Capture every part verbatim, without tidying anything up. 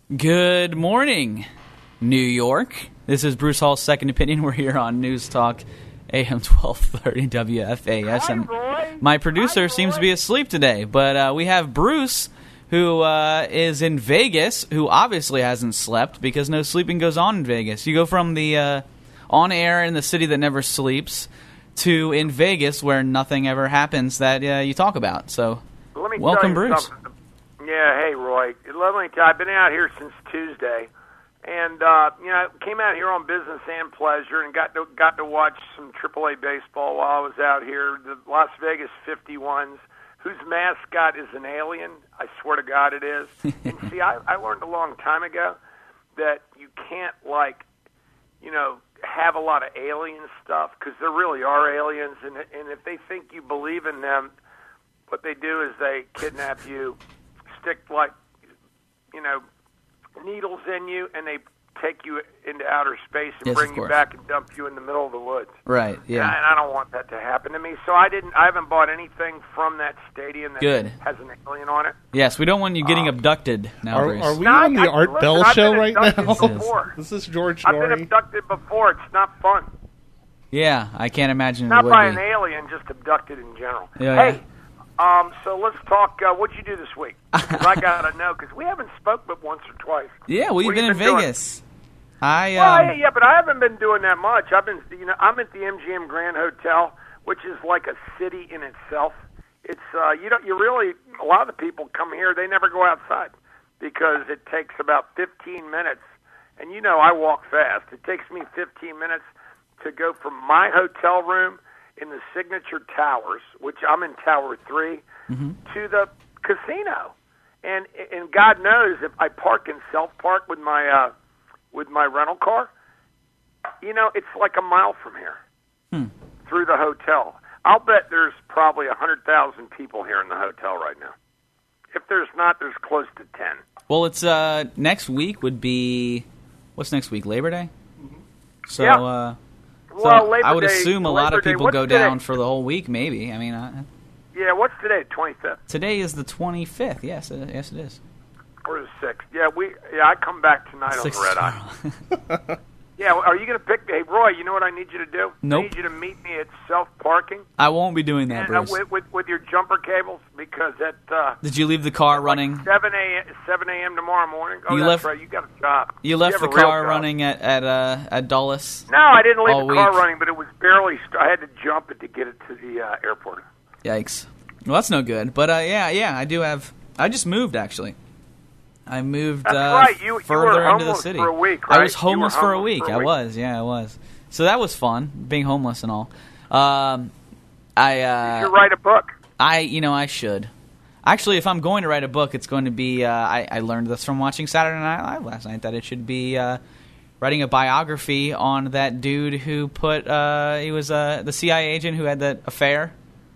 Good morning, New York. This is Bruce Hall's Second Opinion. We're here on News Talk A M twelve thirty W F A S. And my producer seems to be asleep today, but uh, we have Bruce, who uh, is in Vegas, who obviously hasn't slept because no sleeping goes on in Vegas. You go from the uh, on air in the city that never sleeps to in Vegas where nothing ever happens that uh, you talk about. So, Let me welcome, tell you Bruce. Something. Yeah, hey, Roy. Let me tell you, I've been out here since Tuesday, and uh, you know, came out here on business and pleasure, and got to got to watch some triple A baseball while I was out here. The Las Vegas fifty-ones, whose mascot is an alien. I swear to God, it is. And see, I, I learned a long time ago that you can't like, you know, have a lot of alien stuff because there really are aliens, and and if they think you believe in them, what they do is they kidnap you. Stick like, you know, needles in you, and they take you into outer space and Yes, bring of you course. back and dump you in the middle of the woods. Right, yeah. And I don't want that to happen to me, so I didn't. I haven't bought anything from that stadium that Good. has an alien on it. Yes, we don't want you getting abducted now, Are, Bruce. are we No, on the I- Art listen, Bell I've show been right abducted now? before. This is George I've been Norrie. abducted before. It's not fun. Yeah, I can't imagine it Not would by be. an alien, just abducted in general. Yeah, hey, um, so let's talk. Uh, what'd you do this week? Because I gotta know. Because we haven't spoke but once or twice. Yeah, we've What been have in you been doing? Vegas. I Well, um, yeah, yeah, but I haven't been doing that much. I've been, you know, I'm at the M G M Grand Hotel, which is like a city in itself. It's, uh, you don't, you really, a lot of the people come here, they never go outside because it takes about fifteen minutes. And you know, I walk fast. It takes me fifteen minutes to go from my hotel room in the Signature Towers, which I'm in Tower Three, mm-hmm. to the casino. And and God knows if I park in Self Park with my uh, with my rental car, you know, it's like a mile from here Hmm. through the hotel. I'll bet there's probably one hundred thousand people here in the hotel right now. If there's not, there's close to ten. Well, it's uh, next week would be what's next week? Labor Day. So, Yeah. uh, so Well, Labor I would Day- assume a lot Labor of Day- people what's go today? down for the whole week. Maybe. I mean, uh, Yeah, what's today? twenty-fifth today is the twenty-fifth. Yes, uh, yes, it is. or the sixth? Yeah, we. Yeah, I come back tonight Sixth on the red eye. Yeah, well, are you going to pick? Hey, Roy, you know what I need you to do? Nope. I need you to meet me at Self Parking. I won't be doing that, And, uh, Bruce. with, with with your jumper cables because at uh, Did you leave the car running? seven a seven a.m. tomorrow morning. Oh, You that's left- right. You got a job. You left have the a real car job. running at at uh, at Dulles. No, I didn't leave all the car week. running, but it was barely. St- I had to jump it to get it to the uh, airport. Yikes. Well, that's no good. But uh, yeah, yeah, I do have. I just moved actually. I moved That's uh, right. You- you further were into the homeless city. for a week, I right? was You were homeless for a homeless week. for a I week. was. Yeah, I was. So that was fun, being homeless and all. Um, I. Uh, You should write a book. I, you know, I should. Actually, if I'm going to write a book, it's going to be. Uh, I, I learned this from watching Saturday Night Live last night that it should be uh, writing a biography on that dude who put. Uh, he was uh, the C I A agent who had that affair.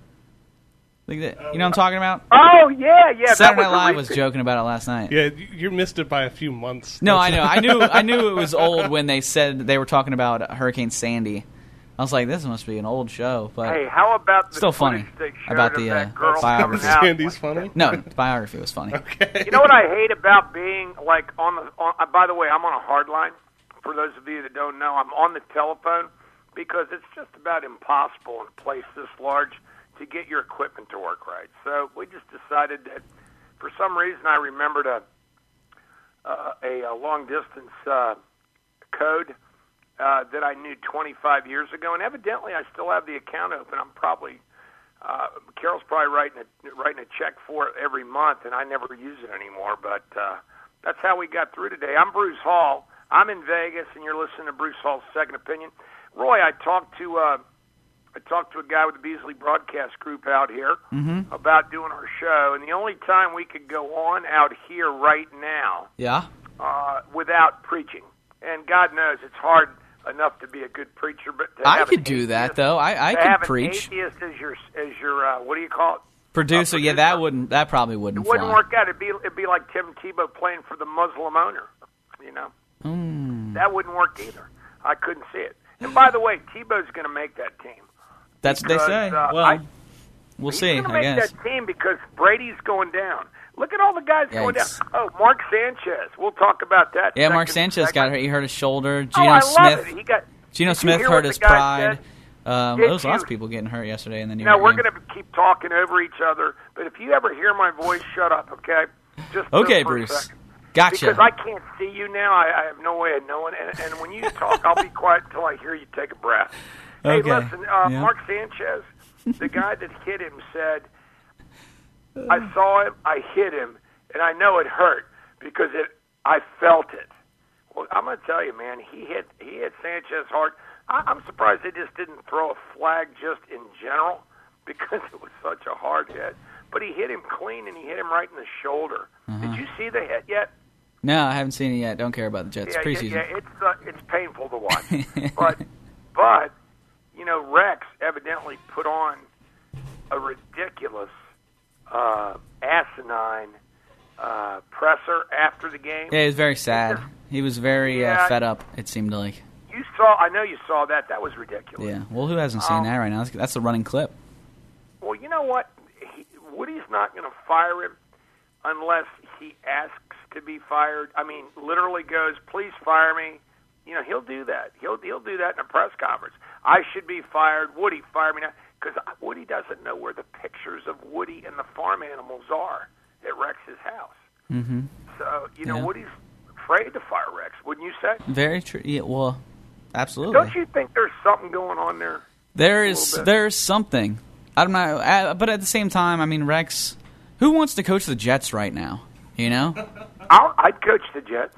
Like that, you know what I'm talking about? Oh yeah, yeah. Saturday that Night Live a was recent- joking about it last night. Yeah, you you missed it by a few months. No, I That's- know. I knew. I knew it was old when they said they were talking about Hurricane Sandy. I was like, this must be an old show, but Hey, how about the Still funny footage they showed about of the, that uh, girl biography. coming out? Sandy's funny. no, the biography was funny. Okay. You know what I hate about being like on the? On, uh, by the way, I'm on a hard line. For those of you that don't know, I'm on the telephone because it's just about impossible in a place this large to get your equipment to work right. So we just decided that for some reason I remembered a uh, a, a long distance uh, code uh, that I knew twenty-five years ago, and evidently I still have the account open. I'm probably uh, Carol's probably writing a writing a check for it every month, and I never use it anymore. But uh, that's how we got through today. I'm Bruce Hall. I'm in Vegas, and you're listening to Bruce Hall's Second Opinion. Roy, I talked to uh, I talked to a guy with the Beasley Broadcast Group out here Mm-hmm. about doing our show, and the only time we could go on out here right now Yeah. uh, without preaching, and God knows it's hard enough to be a good preacher, but to I have could an do that atheist- though. I, I to could have preach. an atheist as your as your uh, what do you call it? Producer, Uh, yeah, that producer. wouldn't. That probably wouldn't. It wouldn't fly. work out. It'd be it'd be like Tim Tebow playing for the Muslim owner. You know, Mm. that wouldn't work either. I couldn't see it. And by the way, Tebow's going to make that team. That's what they Because, say. uh, well, I- we'll He's see. going to I make guess. that team because Brady's going down. Look at all the guys Yikes. going down. Oh, Mark Sanchez. We'll talk about that. Yeah, second, Mark Sanchez second. got hurt. He hurt his shoulder. Oh, Geno I Smith. love it. He got. Geno Did you Smith hear hurt what his the guy pride. said? Um, Did there was you? lots of people getting hurt yesterday in the New Now, York we're game. going to keep talking over each other, but if you ever hear my voice, shut up, okay? Just Okay, for a Bruce. second. Gotcha. Because I can't see you now. I, I have no way of knowing. And, and when you talk, I'll be quiet until I hear you take a breath. Okay. Hey, listen, uh, Yeah. Mark Sanchez, the guy that hit him, said, I saw him, I hit him, and I know it hurt because it. I felt it. Well, I'm going to tell you, man, he hit he hit Sanchez hard. I, I'm surprised they just didn't throw a flag just in general because it was such a hard hit. But he hit him clean, and he hit him right in the shoulder. Uh-huh. Did you see the hit yet? No, I haven't seen it yet. Don't care about the Jets. Yeah, Preseason. yeah, yeah, it's uh, it's painful to watch. but but you know, Rex evidently put on a ridiculous, uh, asinine uh, presser after the game. Yeah, he was very sad. He was very Yeah. uh, fed up, it seemed like. You saw, I know you saw that. That was ridiculous. Yeah. Well, who hasn't seen Um, that right now? That's, that's a running clip. Well, you know what? He, Woody's not going to fire him unless he asks to be fired. I mean, literally goes, "Please fire me." You know, he'll do that. He'll he'll do that in a press conference. I should be fired. Woody, fire me now, because Woody doesn't know where the pictures of Woody and the farm animals are at Rex's house. Mm-hmm. So you know, Yeah. Woody's afraid to fire Rex, wouldn't you say? Very true. Yeah, well, absolutely. Don't you think there's something going on there? There A is little bit. there's something. I don't know, uh, but at the same time, I mean, Rex. Who wants to coach the Jets right now? You know, I'll, I'd coach the Jets.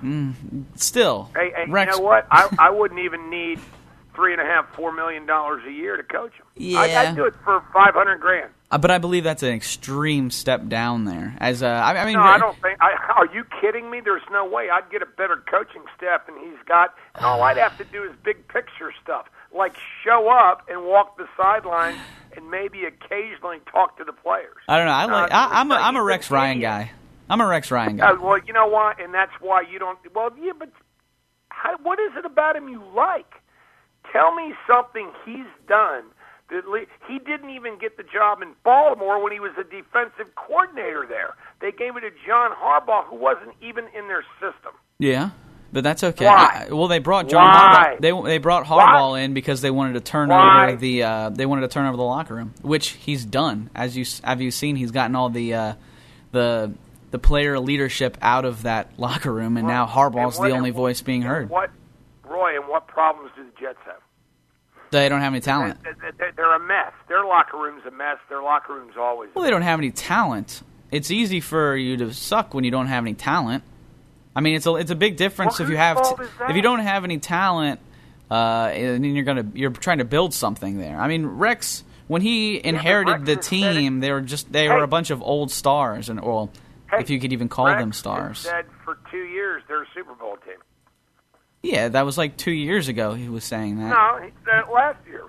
still. Hey, hey Rex. you know what? I, I wouldn't even need three and a half, four million dollars a year to coach him. Yeah. I, I'd do it for five hundred grand. Uh, but I believe that's an extreme step down there. As uh, I, I mean, No, I don't think. I, are you kidding me? There's no way. I'd get a better coaching staff than he's got, and all I'd have to do is big picture stuff, like show up and walk the sidelines, and maybe occasionally talk to the players. I don't know. I like. Uh, I, I'm a he's I'm a an Rex Ryan idiot. guy. I'm a Rex Ryan guy. Uh, well, you know what, and that's why you don't. Well, yeah, but how, what is it about him you like? Tell me something he's done. That le- he didn't even get the job in Baltimore when he was a defensive coordinator there. They gave it to John Harbaugh, who wasn't even in their system. Yeah, but that's okay. Why? I, well, they brought John Why? Harbaugh. They they brought Why? Harbaugh in because they wanted to turn Why? over the uh, they wanted to turn over the locker room, which he's done. As you have you seen, he's gotten all the uh, the the player leadership out of that locker room, and now Harbaugh's And what- the only and voice being heard. What, Roy, and what problems do the Jets have? They don't have any talent. They- they- They're a mess. Their locker room's a mess. Their locker room's always a Well, they don't have any talent. It's easy for you to suck when you don't have any talent. I mean, it's a it's a big difference Well, if you whose have fault t- is that? if you don't have any talent, uh, and then you're gonna you're trying to build something there. I mean, Rex when he inherited Rex the has said team, they were just they Hey. were a bunch of old stars, and well, Hey, if you could even call Rex them has stars. said for two years they're a Super Bowl team. Yeah, that was like two years ago. He was saying that. No, he said it last year.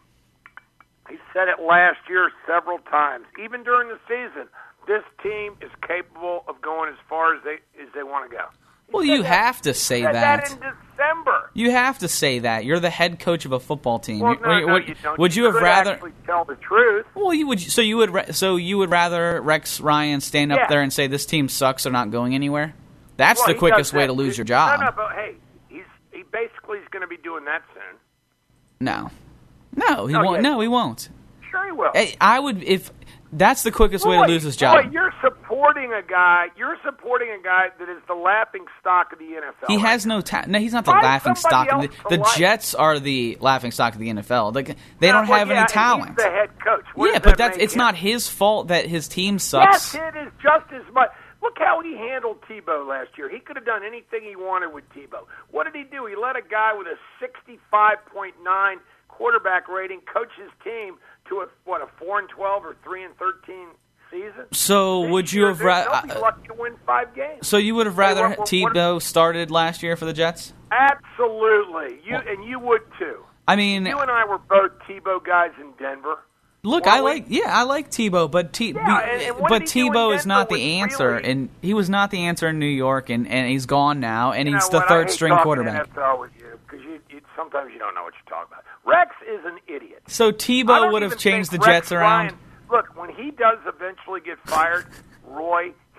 He said it last year several times. Even during the season, this team is capable of going as far as they as they want to go. He Well, said you that- have to say he said that. that in December. You have to say that. You're the head coach of a football team. Well, You- no, no, would, you don't. would you have could rather? actually tell the truth? Well, you would. So you would. ra- So you would rather Rex Ryan stand up Yeah. there and say this team sucks, they're not going anywhere. That's Well, the he quickest does way that. to lose He- your job. No, no, but hey, he's he basically is going to be doing that soon. No, no, he No, won't. yeah. No, he won't. Sure, he will. Hey, I would if that's the quickest way Boy, to lose his job. Boy, you're supporting a guy. You're supporting a guy that is the laughing stock of the N F L. He right has now. no ta- No, he's not the Find laughing somebody stock. Of else the to the like. Jets are the laughing stock of the N F L. Like, they Yeah, don't well, have yeah, any and talent. He's the head coach. What Yeah, does but that that's make it's him? not his fault that his team sucks. Yes, it is just as much. Look how he handled Tebow last year. He could have done anything he wanted with Tebow. What did he do? He let a guy with a sixty-five point nine quarterback rating coach his team to a what a four and twelve or three and thirteen season. So This would you year, have they'll ra- be uh, lucky to win five games? So you would have rather what- what- Tebow started last year for the Jets? Absolutely, you and you would too. I mean, You and I were both Tebow guys in Denver. look, weren't I we? like yeah, I like Tebow, but T- Yeah, and- and what but did he do in Tebow is Denver not the was answer, really- and he was not the answer in New York, and, and he's gone now, and You he's know the what? I third hate string talking quarterback. N F L with you because you, you sometimes you don't know what you're talking about. Rex is an idiot. So I Tebow don't would have even changed the think Rex Jets around. Ryan, look, when he does eventually get fired, Roy,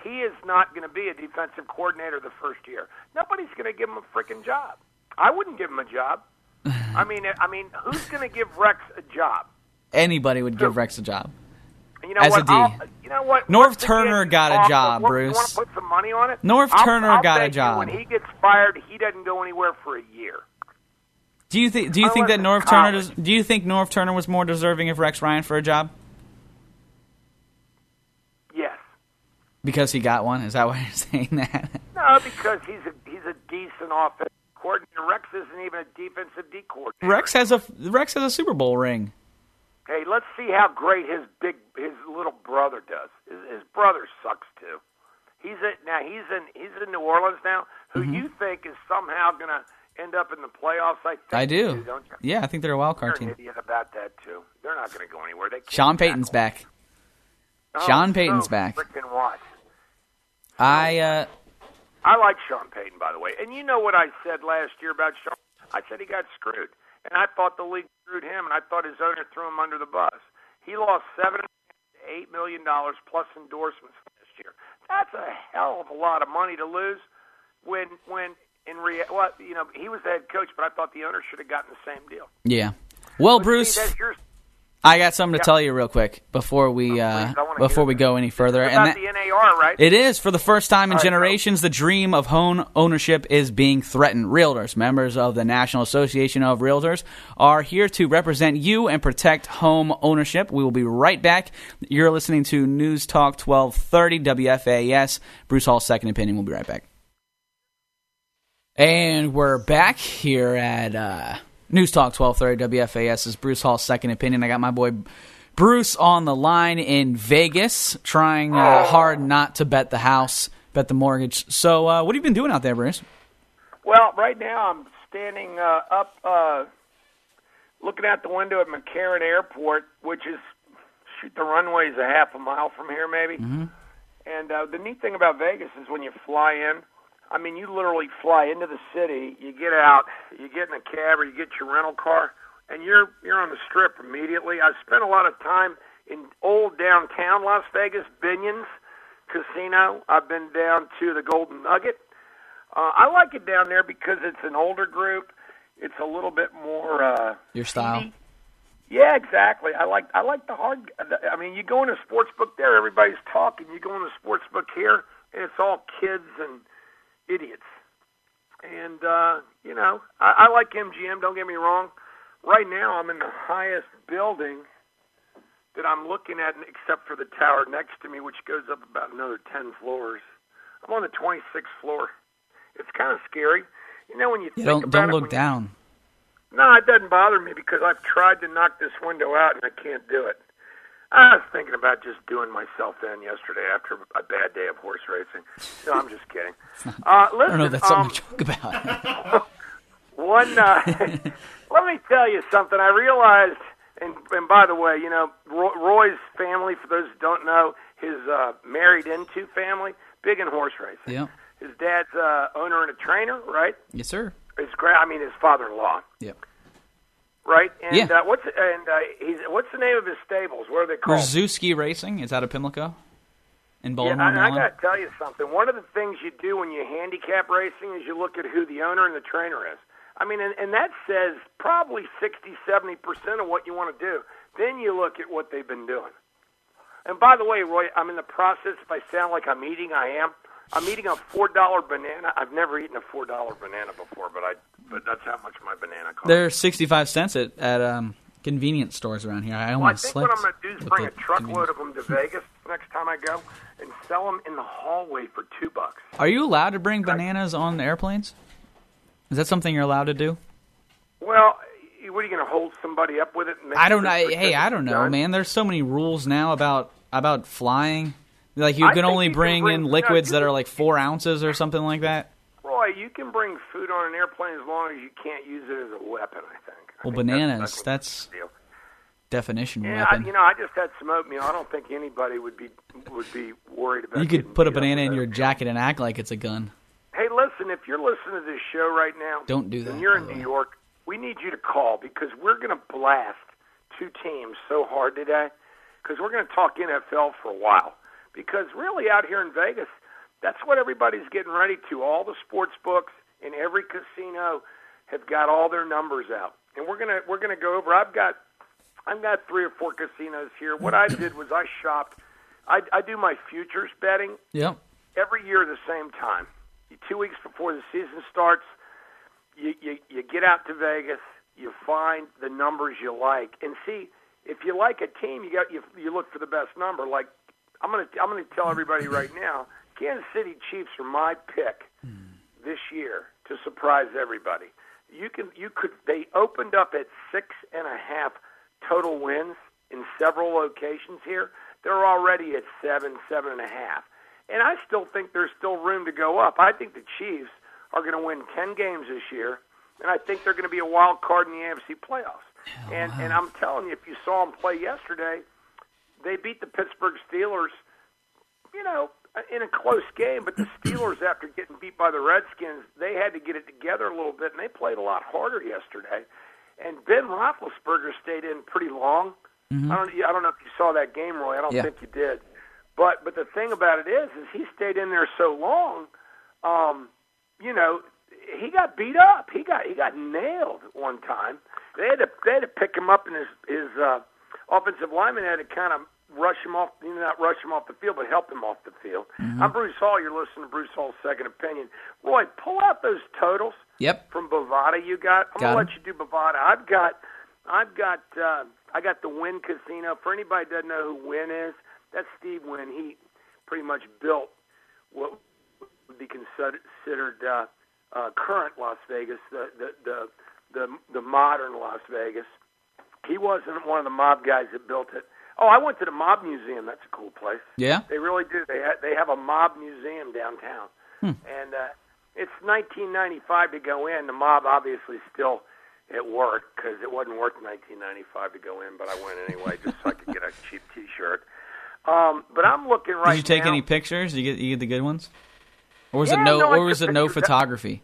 he is not going to be a defensive coordinator the first year. Nobody's going to give him a freaking job. I wouldn't give him a job. I mean, I mean, who's going to give Rex a job? Anybody would give Rex a job. You know As what? a D. I'll, you know what? Norv Turner got a job, what, Bruce. You want to put some money on it? Norv I'll, Turner I'll got a bet job. You when he gets fired, he doesn't go anywhere for a year. Do you think? Do you think that Unless Norv it's Turner? college. Does, do you think Norv Turner was more deserving of Rex Ryan for a job Yes. because he got one? Is that why you're saying that? No, because he's a he's a decent offensive coordinator. Rex isn't even a defensive D coordinator. Rex has a Rex has a Super Bowl ring. Hey, let's see how great his big his little brother does. His, his brother sucks too. He's at now he's in he's in New Orleans now. Who Mm-hmm. you think is somehow going to end up in the playoffs? I think I do. you don't you? Yeah, I think they're a wild You're card an team. idiot about that too. They're not going to go anywhere. They can't Sean Payton's tackle. back. Oh, Sean Payton's so back. Frickin' what? I uh, I like Sean Payton, by the way. And you know what I said last year about Sean? I said he got screwed. And I thought the league screwed him, and I thought his owner threw him under the bus. He lost seven to eight million dollars plus endorsements last year. That's a hell of a lot of money to lose. When, when in rea- well, you know, he was the head coach, but I thought the owner should have gotten the same deal. yeah. Well, But Bruce, see, that's your, I got something to Yeah. tell you real quick before we Oh, uh, please, I wanna before hear we that. go any further. it's And about that, the N A R, right? it is for the first time in All right, generations. The dream of home ownership is being threatened. Realtors, members of the National Association of Realtors, are here to represent you and protect home ownership. We will be right back. You're listening to News Talk twelve thirty W F A S. Bruce Hall's Second Opinion. We'll be right back. And we're back here at uh, News Talk twelve thirty W F A S. Is Bruce Hall's Second Opinion. I got my boy Bruce on the line in Vegas, trying uh, hard not to bet the house, bet the mortgage. So, uh, what have you been doing out there, Bruce? Well, right now I'm standing uh, up, uh, looking out the window at McCarran Airport, which is, shoot, the runway's a half a mile from here, maybe. Mm-hmm. And uh, the neat thing about Vegas is when you fly in, I mean, you literally fly into the city, you get out, you get in a cab or you get your rental car, and you're you're on the Strip immediately. I spent a lot of time in old downtown Las Vegas, Binion's Casino. I've been down to the Golden Nugget. Uh, I like it down there because it's an older group. It's a little bit more uh, Your style. seedy. Yeah, exactly. I like I like the hard. I mean, you go in a sports book there, everybody's talking. You go in a sports book here, and it's all kids and idiots. And uh, you know, I, I like M G M. Don't get me wrong. Right now, I'm in the highest building that I'm looking at, except for the tower next to me, which goes up about another ten floors. I'm on the twenty-sixth floor. It's kind of scary. You know, when you Yeah, think don't about don't it, look when you- down. No, it doesn't bother me because I've tried to knock this window out and I can't do it. I was thinking about just doing myself in yesterday after a bad day of horse racing. No, I'm just kidding. Uh, listen, I don't know if that's um, something to joke about. one, uh, let me tell you something. I realized, and, and by the way, you know, Roy, Roy's family, for those who don't know, his uh, married into family, big in horse racing. Yeah. His dad's uh, owner and a trainer, right? Yes, sir. His gra- I mean, his father-in-law. Yep. Right? And Yeah. uh, what's and uh, he's what's the name of his stables? What are they called? Rzuski Racing. It's out of Pimlico in Yeah, Baltimore, and I Maryland. got to tell you something. One of the things you do when you handicap racing is you look at who the owner and the trainer is. I mean, and, and that says probably sixty, seventy percent of what you want to do. Then you look at what they've been doing. And by the way, Roy, I'm in the process. If I sound like I'm eating, I am. I'm eating a four dollar banana. I've never eaten a four dollar banana before, but I but that's how much my banana costs. They're sixty-five cents at, at um, convenience stores around here. I Well, I almost think slept. what I'm going to do is with bring the a truckload convenience. of them to Vegas next time I go and sell them in the hallway for two bucks. Are you allowed to bring bananas on the airplanes? Is that something you're allowed to do? Well, what are you going to hold somebody up with it? And make I don't sure know. it's Hey, I don't know, done? man. There's so many rules now about about flying. Like you I can think only you can bring, bring- in no, liquids you that can- are like four ounces or something like that. Roy, you can bring food on an airplane as long as you can't use it as a weapon, I think. I Well, think bananas, That's, that's the deal. definition Yeah, I, weapon. you know, I just had some oatmeal. I don't think anybody would be would be worried about. You getting could put a beat up banana with in your oatmeal. jacket and act like it's a gun. Hey, listen, if you're listening to this show right now, Don't do that, and you're by in the New way. York, we need you to call because we're going to blast two teams so hard today because we're going to talk N F L for a while because really out here in Vegas, that's what everybody's getting ready to. All the sports books in every casino have got all their numbers out, and we're gonna we're gonna go over. I've got I've got three or four casinos here. What I did was I shopped. I, I do my futures betting. Yep. Every year at the same time. Two weeks before the season starts, you, you you get out to Vegas, you find the numbers you like, and see if you like a team, you got you, you look for the best number. Like I'm gonna I'm gonna tell everybody right now, Kansas City Chiefs are my pick this year to surprise everybody. You can you could they opened up at six and a half total wins in several locations here. They're already at seven, seven and a half. And I still think there's still room to go up. I think the Chiefs are going to win ten games this year, and I think they're going to be a wild card in the A F C playoffs. Oh, and wow. and I'm telling you, if you saw them play yesterday, they beat the Pittsburgh Steelers, you know, in a close game. But the Steelers, after getting beat by the Redskins, they had to get it together a little bit, and they played a lot harder yesterday. And Ben Roethlisberger stayed in pretty long. Mm-hmm. I don't I don't know if you saw that game, Roy. I don't yeah. think you did. But but the thing about it is, is he stayed in there so long, um, you know, he got beat up. He got he got nailed one time. They had to they had to pick him up, and his his uh, offensive lineman had to kind of rush him off, you know, not rush him off the field, but help him off the field. Mm-hmm. I'm Bruce Hall. You're listening to Bruce Hall's Second Opinion. Roy, pull out those totals. Yep. From Bovada you got. I'm got gonna let you do Bovada. I've got I've got uh, I got the Wynn Casino. For anybody that doesn't know who Wynn is. That's Steve Wynn. He pretty much built what would be considered uh, uh, current Las Vegas, the, the the the the modern Las Vegas. He wasn't one of the mob guys that built it. Oh, I went to the Mob Museum. That's a cool place. Yeah, they really do. They ha- they have a mob museum downtown, hmm. and uh, it's nineteen ninety-five to go in. The mob obviously still at work because it wasn't worth nineteen ninety-five to go in, but I went anyway just so I could get a cheap T-shirt. Um, but I'm looking right now. Did you take now. any pictures? Did you get you get the good ones, or was yeah, it no, no or was it no photography?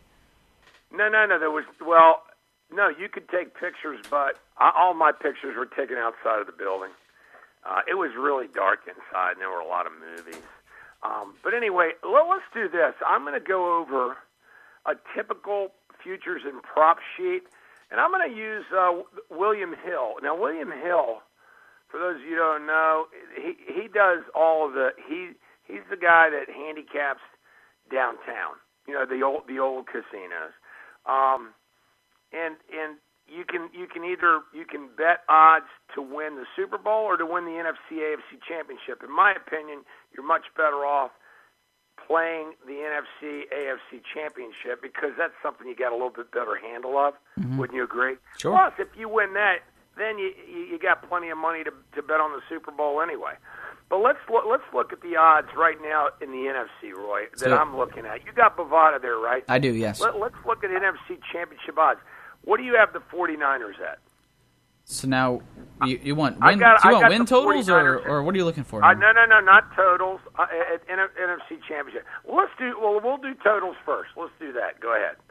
No, no, no. There was well, no. You could take pictures, but I, all my pictures were taken outside of the building. Uh, it was really dark inside, and there were a lot of movies. Um, but anyway, well, let's do this. I'm going to go over a typical futures and prop sheet, and I'm going to use uh, William Hill. Now, William Hill. For those of you who don't know, he he does all of the he he's the guy that handicaps downtown. You know, the old the old casinos, um, and and you can you can either you can bet odds to win the Super Bowl or to win the N F C A F C Championship. In my opinion, you're much better off playing the N F C A F C Championship because that's something you got a little bit better handle of. Mm-hmm. Wouldn't you agree? Sure. Plus, if you win that, then you you got plenty of money to to bet on the Super Bowl anyway. But let's look, let's look at the odds right now in the N F C, Roy, that so, I'm looking at. You got Bovada there, right? I do, yes. Let, let's look at N F C Championship odds. What do you have the 49ers at? So now you, you want win, got, do you want win totals or, or what are you looking for? Uh, no, no, no, not totals. Uh, at N F C Championship. Well, let's do. Well, we'll do totals first. Let's do that. Go ahead.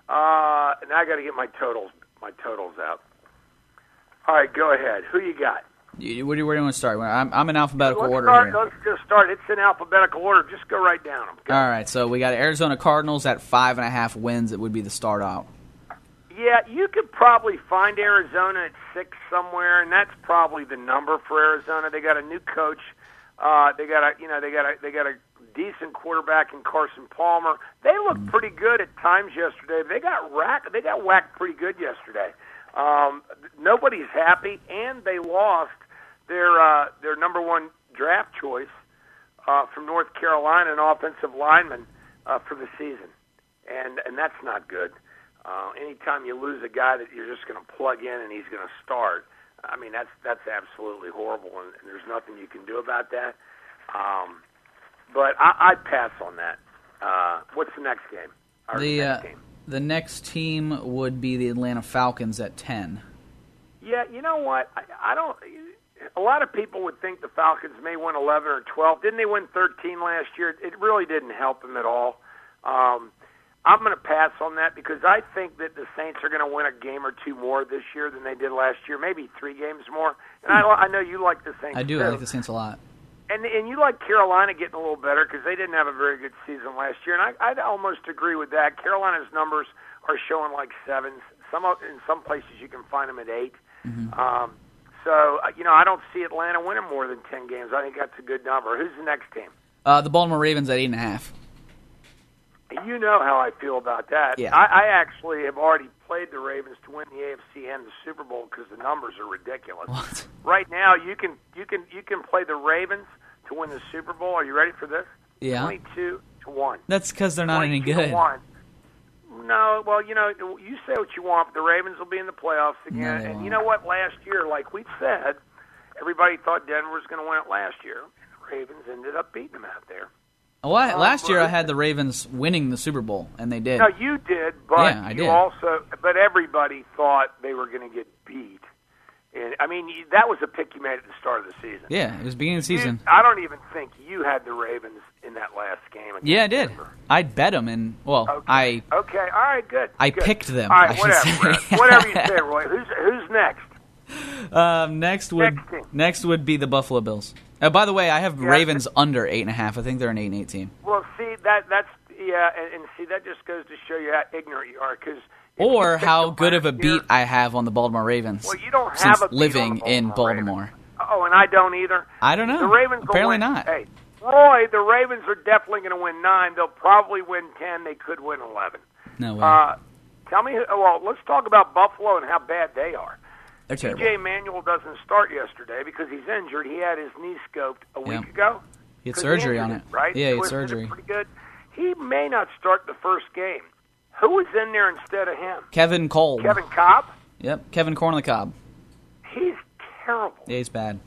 Uh, now I got to get my totals. My totals out. All right, go ahead. Who you got? You, where do you, where do you want to start? I'm, I'm in alphabetical let's order start, here. Let's just start. It's in alphabetical order. Just go right down them. Go. All right, so we got Arizona Cardinals at five and a half wins. It would be the start out. Yeah, you could probably find Arizona at six somewhere, and that's probably the number for Arizona. They got a new coach. Uh, they got a you know they got a they got a decent quarterback in Carson Palmer. They looked mm. pretty good at times yesterday. They got racked. They got whacked pretty good yesterday. Um, nobody's happy, and they lost their uh, their number one draft choice uh, from North Carolina, an offensive lineman uh, for the season, and and that's not good. Uh, anytime you lose a guy that you're just going to plug in and he's going to start, I mean that's that's absolutely horrible, and, and there's nothing you can do about that. Um, but I, I'd pass on that. Uh, what's the next game? Our the next uh, game? The next team would be the Atlanta Falcons at ten. Yeah, you know what? I, I don't. A lot of people would think the Falcons may win eleven or twelve. Didn't they win thirteen last year? It really didn't help them at all. Um, I'm going to pass on that because I think that the Saints are going to win a game or two more this year than they did last year, maybe three games more. And I, I know you like the Saints. I do. Too. I like the Saints a lot. And and you like Carolina getting a little better because they didn't have a very good season last year, and I, I'd almost agree with that. Carolina's numbers are showing like sevens. Some of- in some places you can find them at eight. Mm-hmm. Um, so you know I don't see Atlanta winning more than ten games. I think that's a good number. Who's the next team? Uh, the Baltimore Ravens at eight and a half. You know how I feel about that. Yeah. I, I actually have already played the Ravens to win the A F C and the Super Bowl because the numbers are ridiculous. What? Right now, you can you can you can play the Ravens to win the Super Bowl. Are you ready for this? Yeah. Twenty-two to one. That's because they're not any good. To one. No, well, you know, you say what you want, but the Ravens will be in the playoffs again. No, they and won't. you know what? Last year, like we said, everybody thought Denver was going to win it last year. The Ravens ended up beating them out there. Well, I, Um, last year I but- had the Ravens winning the Super Bowl, and they did. No, you did, but Yeah, I you did. also, but everybody thought they were going to get beat. And I mean, you- that was a pick you made at the start of the season. Yeah, it was beginning of the You- season. I don't even think you had the Ravens in that last game. against Yeah, I did. Denver. I bet them, and well, Okay. I Okay, all right, good. I good. picked them, All right, I should whatever. say. Brad. Whatever you say, Roy. Who's who's next? um, next would Next team. next would be the Buffalo Bills. Uh, by the way, I have Yeah. Ravens under eight and a half. I think they're an eight and eight team. Well, see that that's yeah, and, and see that just goes to show you how ignorant you are, because Or how good of a beat I have on the Baltimore Ravens. Well, you don't have since a beat living on the in Baltimore Baltimore. Ravens. Oh, and I don't either. I don't know. The Ravens will Apparently win. not. Hey, Roy, the Ravens are definitely going to win nine. They'll probably win ten. They could win eleven. No way. Uh, tell me, well, let's talk about Buffalo and how bad they are. they're T terrible. J Manuel doesn't start yesterday because he's injured. He had his knee scoped a week Yep. ago. He had 'Cause surgery injured on it. right? Yeah, he had Twisted it surgery. Pretty good. He may not start the first game. Who was in there instead of him? Kevin Cole. Kevin Cobb? Yep, Kevin Corn on the Cob. He's terrible. Yeah, he's bad.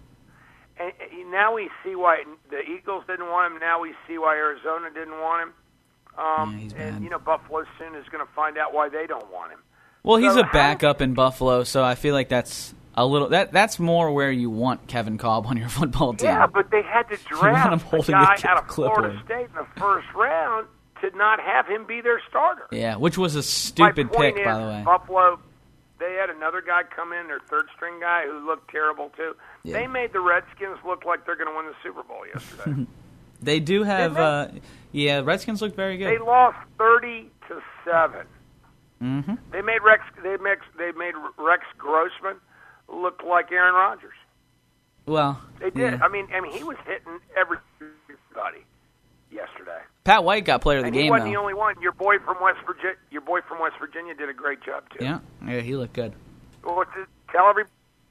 And and now we see why the Eagles didn't want him. Now we see why Arizona didn't want him. Um, Yeah, he's and, bad. you know, Buffalo soon is going to find out why they don't want him. Well, he's So a how- backup in Buffalo, so I feel like that's a little that that's more where you want Kevin Cobb on your football team. Yeah, but they had to want him draft a holding guy the out of clipboard. Florida State in the first round to not have him be their starter. Yeah, which was a My stupid point pick, is, by the way. Buffalo, they had another guy come in, their third-string guy, who looked terrible, too. Yeah. They made the Redskins look like they're going to win the Super Bowl yesterday. They do have, Didn't uh, yeah, Redskins look very They good. lost thirty to seven. Mm-hmm. They made Rex. They made they made Rex Grossman look like Aaron Rodgers. Well, They did. yeah. I mean, I mean, he was hitting everybody yesterday. Pat White got player of the and game, he wasn't though. the only one. Your boy from West Virginia. Your boy from West Virginia did a great job too. Yeah, yeah, he looked good. Well, what's it, tell everybody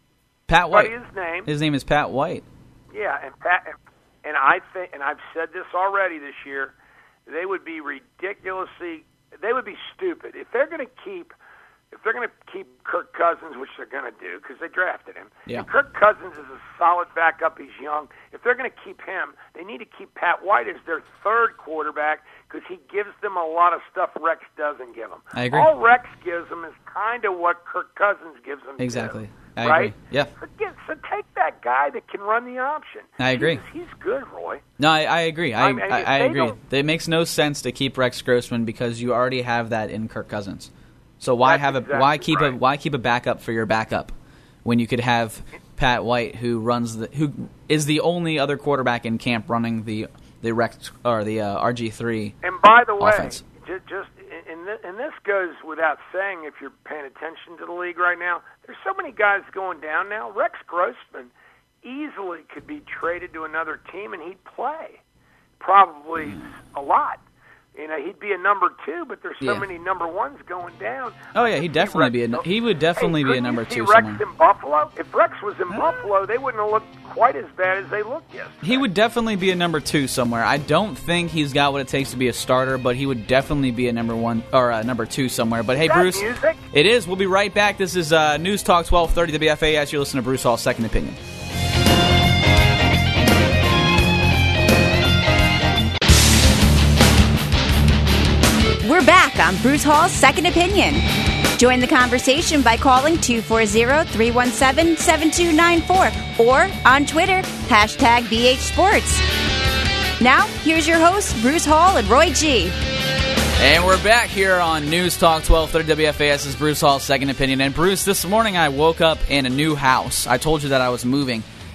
Pat White. his name. His name is Pat White. Yeah, and Pat, and, and I think, and I've said this already this year, they would be ridiculously, they would be stupid if they're going to keep, if they're going to keep Kirk Cousins, which they're going to do because they drafted him. Yeah. And Kirk Cousins is a solid backup. He's young. If they're going to keep him, they need to keep Pat White as their third quarterback because he gives them a lot of stuff Rex doesn't give them. I agree. All Rex gives them is kind of what Kirk Cousins gives them. Exactly. Too. I right? agree. Yeah. So, get, so take that guy that can run the option. I agree. He's, he's good, Roy. No, I, I agree. I, I mean, I, if I they agree. don't- It makes no sense to keep Rex Grossman because you already have that in Kirk Cousins. So why That's have a exactly why keep right. a why keep a backup for your backup when you could have Pat White, who runs the who is the only other quarterback in camp running the the Rex or the uh, R G three. And by the way, Offense. just, just and, th- and this goes without saying if you're paying attention to the league right now, there's so many guys going down now. Rex Grossman easily could be traded to another team and he'd play. Probably a lot. You know, he'd be a number two, but there's so Yeah. many number ones going down. Oh yeah, he'd definitely be a he would definitely Hey, be a couldn't number you see two Rex somewhere. in Buffalo? If Rex was in Buffalo, they wouldn't have looked quite as bad as they looked yesterday. He would definitely be a number two somewhere. I don't think he's got what it takes to be a starter, but he would definitely be a number one or a number two somewhere. But hey, Is that Bruce, music? it is. We'll be right back. This is uh, News Talk twelve thirty W F A S. You listen to Bruce Hall's Second Opinion. We're back on Bruce Hall's Second Opinion. Join the conversation by calling two four zero, three one seven, seven two nine four or on Twitter, hashtag B H Sports. Now, here's your hosts, Bruce Hall and Roy G. And we're back here on News Talk twelve thirty W F A S. This is Bruce Hall's Second Opinion. And Bruce, this morning I woke up in a new house. I told you that I was moving.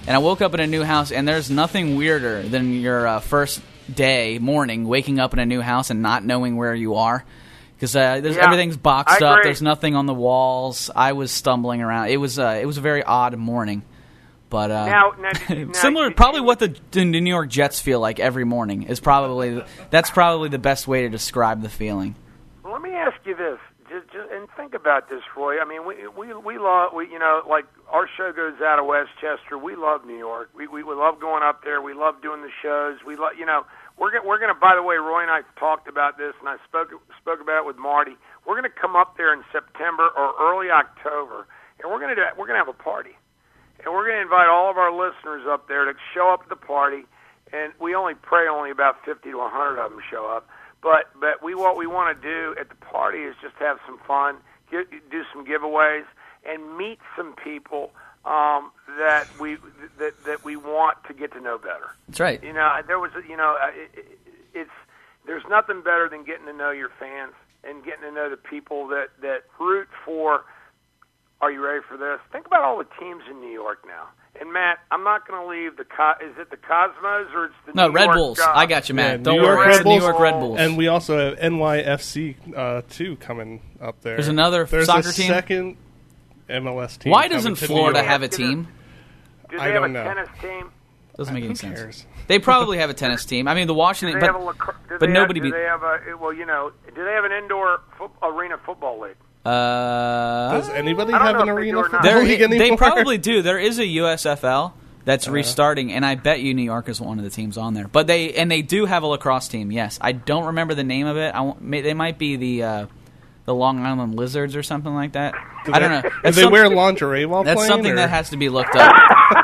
And I woke up in a new house, and there's nothing weirder than your uh, first day, morning, waking up in a new house and not knowing where you are. Because uh, yeah, everything's boxed up. agree. There's nothing on the walls. I was stumbling around. It was uh, it was a very odd morning. But uh, now, now, now, similar, you, probably you, what the, the New York Jets feel like every morning is probably that's probably the best way to describe the feeling. Let me ask you this, just, just, and think about this, Roy. I mean, we we we love we you know like our show goes out of Westchester. We love New York. We we, we love going up there. We love doing the shows. We love you know. We're gonna, we're going to, by the way, Roy and I talked about this, and I spoke spoke about it with Marty. We're going to come up there in September or early October, and we're going to we're going to have a party, and we're going to invite all of our listeners up there to show up at the party. And we only pray only about fifty to a hundred of them show up, but but we what we want to do at the party is just have some fun, get, do some giveaways, and meet some people. Um, that we that that we want to get to know better. That's right. You know, there was you know, it, it's there's nothing better than getting to know your fans and getting to know the people that that root for. Are you ready for this? Think about all the teams in New York now. And Matt, I'm not going to leave the Co- is it the Cosmos or it's the no New Red York, Bulls. Uh, I got you, Matt. Yeah, Don't New York worry, Red it's the New Bulls. York Red Bulls. And we also have N Y F C uh, two coming up there. There's another There's soccer a team? second M L S team. Why coming doesn't to New Florida York. have a team? Do they I have don't a know. tennis team? Doesn't make Who any sense. cares? They probably have a tennis team. I mean, the Do Washington, they but have a lacro- do but they nobody have, do be- they have a well, you know, do they have an indoor fo- arena football league? uh, Does anybody I don't have know an if they arena do or not. football There, league anymore? they probably do. There is a U S F L that's Uh. restarting, and I bet you New York is one of the teams on there. But they and they do have a lacrosse team. Yes, I don't remember the name of it. I won't- may, they might be the uh, the Long Island Lizards or something like that. Do I they- don't know. Do That's they some- wear lingerie while That's playing? something or? that has to be looked up.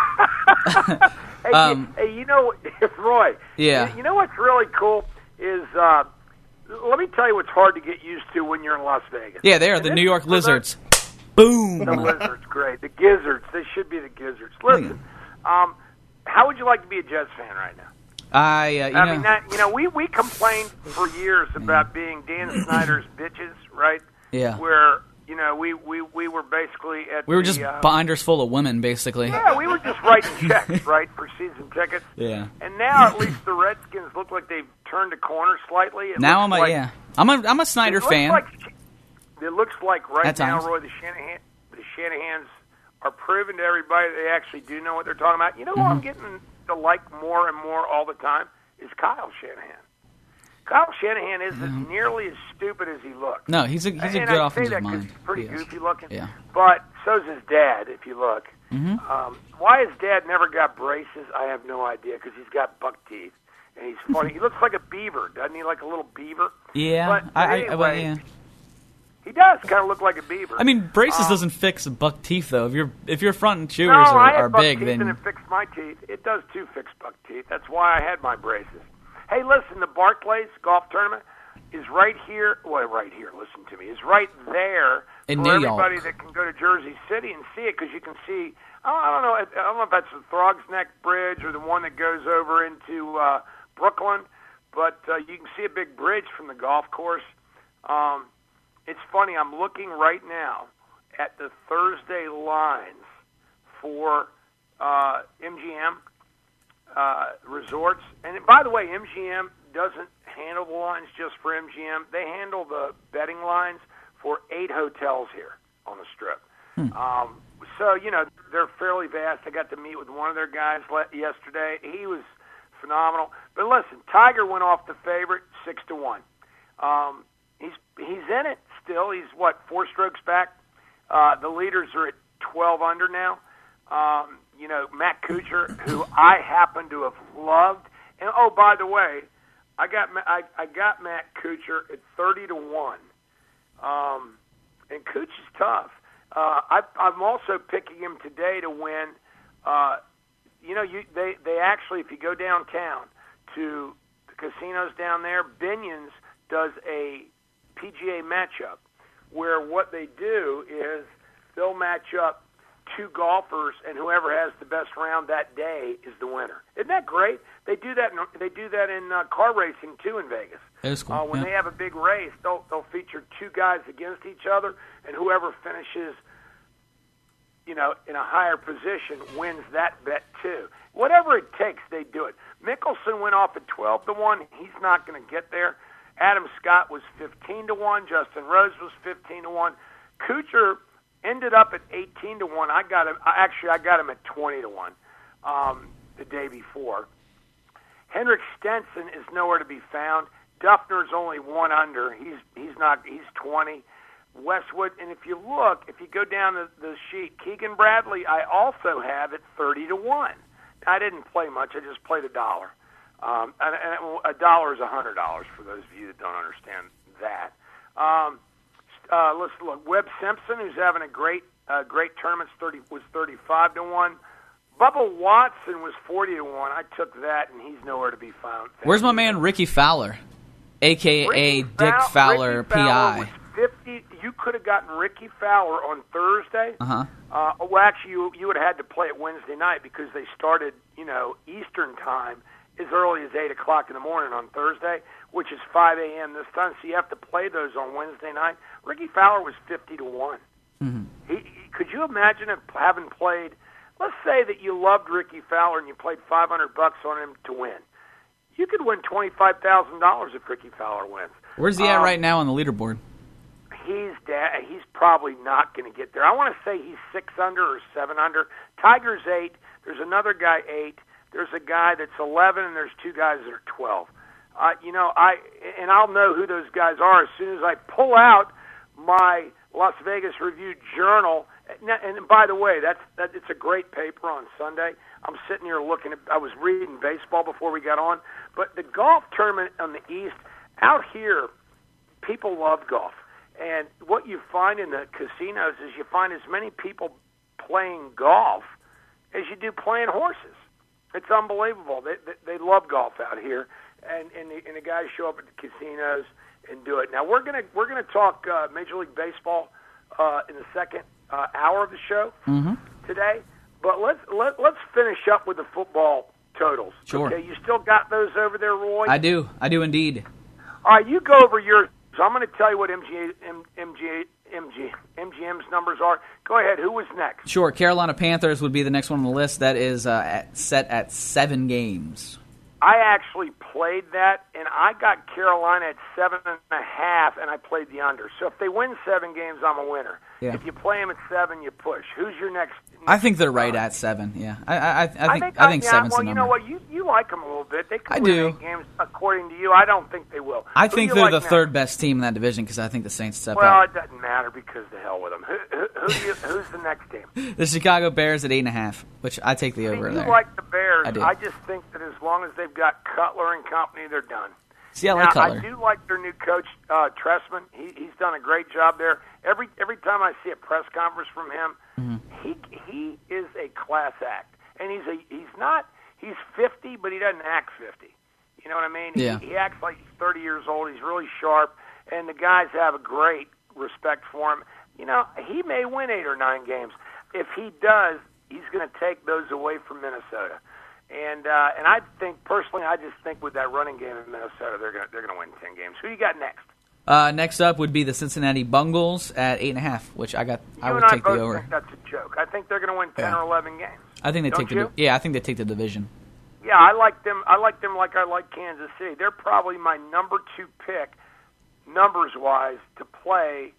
Hey, Um, you, hey, you know, Roy. Yeah. You, you know what's really cool is, uh, let me tell you what's hard to get used to when you're in Las Vegas. Yeah, they are And the this New is York for those- Lizards. Boom. The Lizards, great. The Gizzards, they should be the Gizzards. Listen, um, how would you like to be a Jets fan right now? I, uh, you I know, mean, that, you know, we, we complained for years about being Dan Snyder's bitches, right? Yeah. Where, you know, we, we, we were basically at we were the, just uh, binders full of women, basically. Yeah, we were just writing checks, right, for season tickets. Yeah. And now at least the Redskins look like they've turned a corner slightly. It Now looks I'm a like, yeah. I'm a I'm a Snyder it looks fan. Like, it looks like right At now, times. Roy, the Shanahan, the Shanahans are proving to everybody they actually do know what they're talking about. You know who Mm-hmm. I'm getting to like more and more all the time is Kyle Shanahan. Kyle Shanahan isn't nearly as stupid as he looks. No, he's a he's a and good I say offensive that 'cause mind. he's pretty He is. goofy looking. Yeah. But so's his dad, if you look. Mhm. Um, why his dad never got braces, I have no idea, because he's got buck teeth. And he's funny. He looks like a beaver, doesn't he? Like a little beaver? Yeah, But, I, I, anyway, well, yeah. He does kind of look like a beaver. I mean, braces Um, doesn't fix buck teeth though. If your if your front chewers no, are, I had are buck big, teeth then and it fixed my teeth. It does too fix buck teeth. That's why I had my braces. Hey, listen, the Barclays golf tournament is right here. Well, right here. Listen to me. Is right there In for New York. everybody that can go to Jersey City and see it, because you can see. I don't, I don't know. I don't know if that's the Throgs Neck Bridge or the one that goes over into uh, Brooklyn, but uh, you can see a big bridge from the golf course. Um, it's funny. I'm looking right now at the Thursday lines for uh, M G M uh, resorts. And by the way, M G M doesn't handle the lines just for M G M. They handle the betting lines for eight hotels here on the Strip. Hmm. Um, so, you know, they're fairly vast. I got to meet with one of their guys le- yesterday. He was phenomenal. But listen, Tiger went off the favorite, six to one. Um, he's he's in it still. He's, what, four strokes back? Uh, the leaders are at twelve under now. Um, you know, Matt Kuchar, who I happen to have loved. And, oh, by the way, I got Ma- I, I got Matt Kuchar at thirty to one. Um, and Kuchar's tough. Uh, I, I'm also picking him today to win. Uh, you know, you, they, they actually, if you go downtown to the casinos down there, Binion's does a P G A matchup where what they do is they'll match up two golfers, and whoever has the best round that day is the winner. Isn't that great? They do that. In, they do that in uh, car racing too in Vegas. That is cool. Uh, when yeah. they have a big race, they'll they'll feature two guys against each other, and whoever finishes you know, in a higher position wins that bet too. Whatever it takes, they do it. Mickelson went off at twelve to one. He's not going to get there. Adam Scott was fifteen to one. Justin Rose was fifteen to one. Kuchar ended up at eighteen to one. I got him. Actually, I got him at twenty to one um, the day before. Henrik Stenson is nowhere to be found. Duffner's only one under. He's he's not. He's twenty. Westwood, and if you look, if you go down the, the sheet, Keegan Bradley, I also have at thirty to one. I didn't play much. I just played a dollar. Um, and, and a dollar is a hundred dollars for those of you that don't understand that. Um, uh, let's look. Webb Simpson, who's having a great, uh, great tournament, thirty was thirty-five to one. Bubba Watson was forty to one. I took that, and he's nowhere to be found. Where's my man Ricky Fowler, a k a. Ricky Dick Fow- Fowler, Ricky P I? Fowler was fifty. You could have gotten Ricky Fowler on Thursday. Uh-huh. Uh, well, actually, you you would have had to play it Wednesday night because they started, you know, Eastern time as early as eight o'clock in the morning on Thursday, which is five a.m. this time. So you have to play those on Wednesday night. Ricky Fowler was fifty to one. Mm-hmm. He, he, could you imagine if having played? Let's say that you loved Ricky Fowler and you played five hundred bucks on him to win. You could win twenty-five thousand dollars if Ricky Fowler wins. Where's he at um, right now on the leaderboard? He's da- he's probably not going to get there. I want to say he's six under or seven under. Tiger's eight. There's another guy eight. There's a guy that's eleven, and there's two guys that are twelve. Uh, you know, I and I'll know who those guys are as soon as I pull out my Las Vegas Review Journal. And, and by the way, that's that. It's a great paper on Sunday. I'm sitting here looking at. I was reading baseball before we got on, but the golf tournament on the East out here, people love golf. And what you find in the casinos is you find as many people playing golf as you do playing horses. It's unbelievable. They they, they love golf out here, and and the, and the guys show up at the casinos and do it. Now we're gonna we're gonna talk uh, Major League Baseball uh, in the second uh, hour of the show mm-hmm. today, but let's let let's finish up with the football totals. Sure. Okay, you still got those over there, Roy? I do. I do indeed. All right, you go over yours. So I'm going to tell you what M G A, M, MG, MG, M G M's numbers are. Go ahead. Who was next? Sure. Carolina Panthers would be the next one on the list. That is uh, at, set at seven games. I actually played that, and I got Carolina at seven and a half, and I played the under. So if they win seven games, I'm a winner. Yeah. If you play them at seven, you push. Who's your next? next I think they're right uh, at seven. Yeah, I, I, I think I think, I think I seven's well, the number. you know what? You you like them a little bit. They could I win do. eight games according to you. I don't think they will. I Who think do you they're like the now? third best team in that division because I think the Saints step Well, up. it doesn't matter because the hell with them. Who, who, who do you, who's the next team? The Chicago Bears at eight and a half, which I take the See, over you there. like the Bears. I do. I just think that as long as they've got Cutler and company, they're done. See, I now, like Cutler. I do like their new coach, uh, Tressman. He, he's done a great job there. Every every time I see a press conference from him, mm-hmm. he he is a class act, and he's a he's not he's fifty, but he doesn't act fifty. You know what I mean? Yeah. He, he acts like he's thirty years old. He's really sharp, and the guys have a great respect for him. You know, he may win eight or nine games. If he does, he's going to take those away from Minnesota. And uh, and I think personally, I just think with that running game in Minnesota, they're going they're going to win ten games. Who you got next? Uh, next up would be the Cincinnati Bungles at eight and a half, which I got. You I would and I take both the over. think that's a joke. I think they're going to win ten Yeah. or eleven games. I think they Don't take the. you? Yeah, I think they take the division. Yeah, I like them. I like them like I like Kansas City. They're probably my number two pick, numbers wise, to play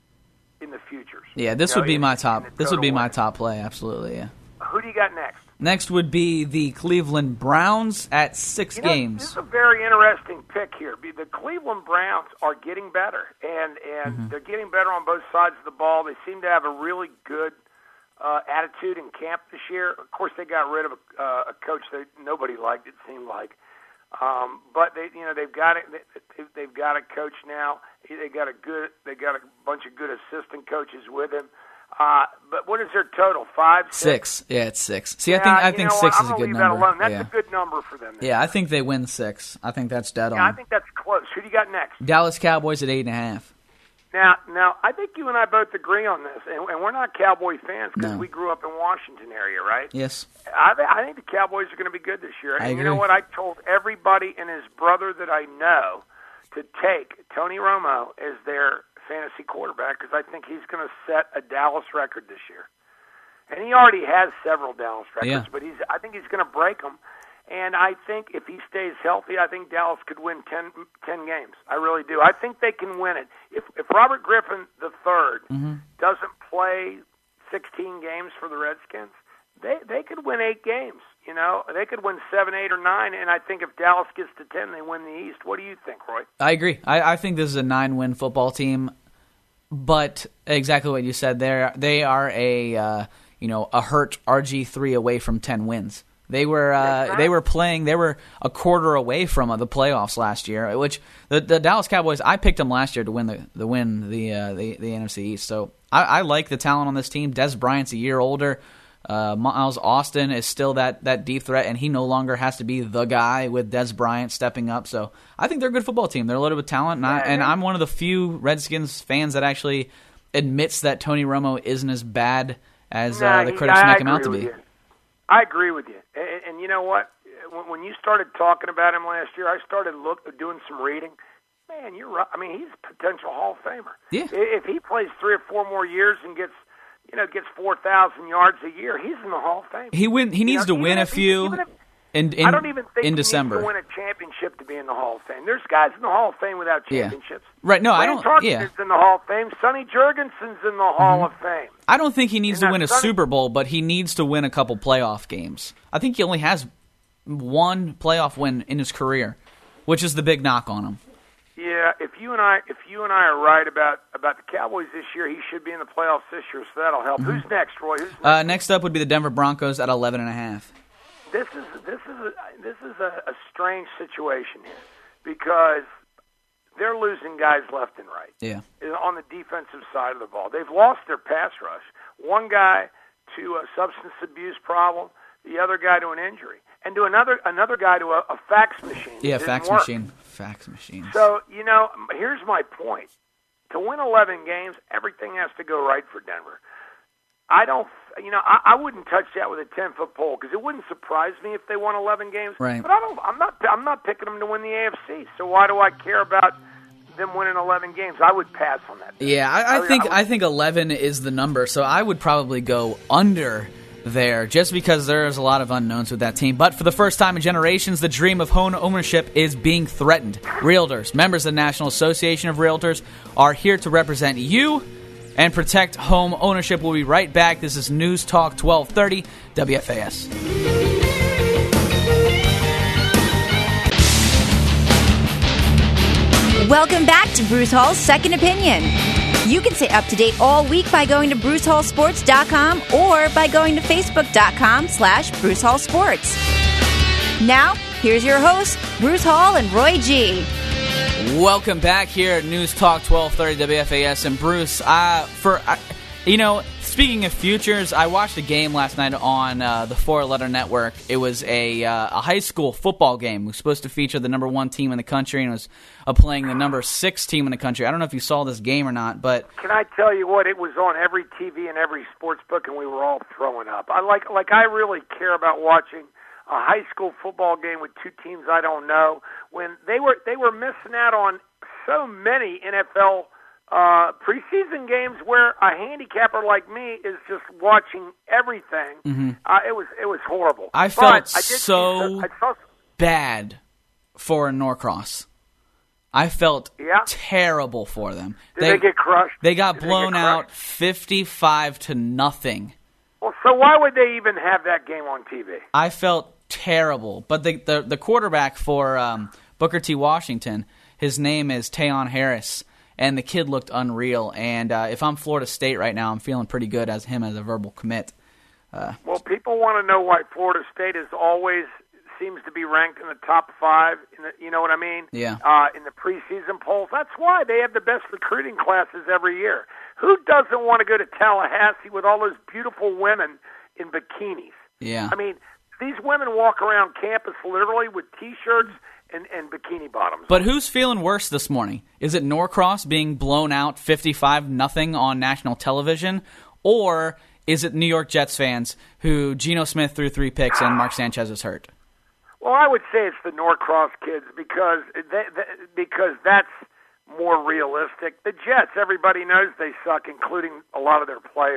in the futures. Yeah, this You know, would be in- my in top. the This would total be my winners. top play. Absolutely, yeah. Who do you got next? Next would be the Cleveland Browns at six You know, games. This is a very interesting pick here. Be- The Cleveland Browns are getting better, and and Mm-hmm. they're getting better on both sides of the ball. They seem to have a really good uh, attitude in camp this year. Of course, they got rid of a, uh, a coach that nobody liked. It seemed like, um, but they you know they've got it. They, they've got a coach now. They got a good. They got a bunch of good assistant coaches with him. Uh, but what is their total? Five, six? Six. Yeah, it's six. See, I Yeah, think I you think know six what? is a I'm good gonna leave number. That alone. That's yeah. a good number for them. Then. yeah, I think they win six. I think that's dead Yeah, I on. think that's close. Who do you got next? Dallas Cowboys at eight and a half. Now, now, I think you and I both agree on this, and, and we're not Cowboy fans because No. we grew up in Washington area, right? Yes. I, th- I think the Cowboys are going to be good this year. I and you know agree. what? I told everybody and his brother that I know to take Tony Romo as their fantasy quarterback because I think he's going to set a Dallas record this year. And he already has several Dallas records, Yeah. but he's I think he's going to break them. And I think if he stays healthy, I think Dallas could win ten, ten games. I really do. I think they can win it. If if Robert Griffin the third Mm-hmm. doesn't play sixteen games for the Redskins, they they could win eight games. You know, they could win seven, eight, or nine. And I think if Dallas gets to ten, they win the East. What do you think, Roy? I agree. I, I think this is a nine-win football team, but exactly what you said there, they are a uh, you know a hurt R G three away from ten wins. They were uh, right. they were playing. They were a quarter away from uh, the playoffs last year. Which the, the Dallas Cowboys, I picked them last year to win the the win the uh, the, the N F C East. So I, I like the talent on this team. Des Bryant's a year older. Uh, Miles Austin is still that, that deep threat, and he no longer has to be the guy with Des Bryant stepping up. So I think they're a good football team. They're loaded with talent, and, I, and I'm one of the few Redskins fans that actually admits that Tony Romo isn't as bad as Nah, uh, the he- critics I make him agree out to with be. you. I agree with you. And, and you know what? When, when you started talking about him last year, I started look doing some reading. Man, you're right. I mean, he's a potential Hall of Famer. Yeah. If he plays three or four more years and gets, you know, gets four thousand yards a year, he's in the Hall of Fame. He win. He needs You know, to win even a if he- few even if- in in, I don't even think in he December. needs to win a championship to be in the Hall of Fame. There's guys in the Hall of Fame without Yeah. championships. Right, no, I Fran don't- Tarkenton's yeah. in the Hall of Fame. Sonny Jurgensen's in the Hall of Fame. I don't think he needs Isn't to win that a funny? Super Bowl, but he needs to win a couple playoff games. I think he only has one playoff win in his career, which is the big knock on him. Yeah, if you and I if you and I are right about, about the Cowboys this year, he should be in the playoffs this year, so that'll help. Who's next, Roy? Who's next? Uh, next up would be the Denver Broncos at eleven and a half. This is this is a, this is a, a strange situation here because they're losing guys left and right. Yeah. On the defensive side of the ball, they've lost their pass rush. One guy to a substance abuse problem, the other guy to an injury, and to another another guy to a, a fax machine. Yeah, Didn't fax work. machine. Fax machines. So, you know, here's my point. To win eleven games, everything has to go right for Denver. I don't, you know, I, I wouldn't touch that with a ten-foot pole because it wouldn't surprise me if they won eleven games. Right. But I don't, I'm not, I'm not picking them to win the A F C. So why do I care about them winning eleven games? I would pass on that. Yeah, I, I I- think I would- I think eleven is the number, so I would probably go under there, just because there's a lot of unknowns with that team. But for the first time in generations, the dream of home ownership is being threatened. Realtors, members of the National Association of Realtors, are here to represent you and protect home ownership. We'll be right back. This is News Talk twelve thirty W F A S. Welcome back to Bruce Hall's Second Opinion. You can stay up to date all week by going to bruce hall sports dot com or by going to facebook dot com slash bruce hall sports. Now, here's your hosts, Bruce Hall and Roy G. Welcome back here at News Talk twelve thirty W F A S. And Bruce, uh, for uh, you know, speaking of futures, I watched a game last night on uh, the Four Letter Network. It was a uh, a high school football game. It was supposed to feature the number one team in the country, and it was uh, playing the number six team in the country. I don't know if you saw this game or not, but Can I tell you what? It was on every T V and every sports book, and we were all throwing up. I like, like I really care about watching a high school football game with two teams I don't know when they were they were missing out on so many N F L uh, preseason games where a handicapper like me is just watching everything. Mm-hmm. Uh, it was it was horrible. I But felt I did see so the- I saw, bad for Norcross. I felt Yeah? terrible for them. did they, get crushed? They got Did they blown get out crushed? fifty-five to nothing. Well, so why would they even have that game on T V? I felt terrible. But the the, the quarterback for um, Booker T. Washington, his name is Tayon Harris, and the kid looked unreal. And uh, if I'm Florida State right now, I'm feeling pretty good as him as a verbal commit. Uh, Well, people want to know why Florida State is always seems to be ranked in the top five. In the, you know what I mean? Yeah. Uh, in the preseason polls, that's why they have the best recruiting classes every year. Who doesn't want to go to Tallahassee with all those beautiful women in bikinis? yeah. I mean, these women walk around campus literally with T-shirts and, and bikini bottoms. But who's feeling worse this morning? Is it Norcross being blown out fifty-five nothing on national television, or is it New York Jets fans who Geno Smith threw three picks and Mark Sanchez was hurt? Well, I would say it's the Norcross kids because they, they, because that's more realistic. The Jets, everybody knows they suck, including a lot of their players.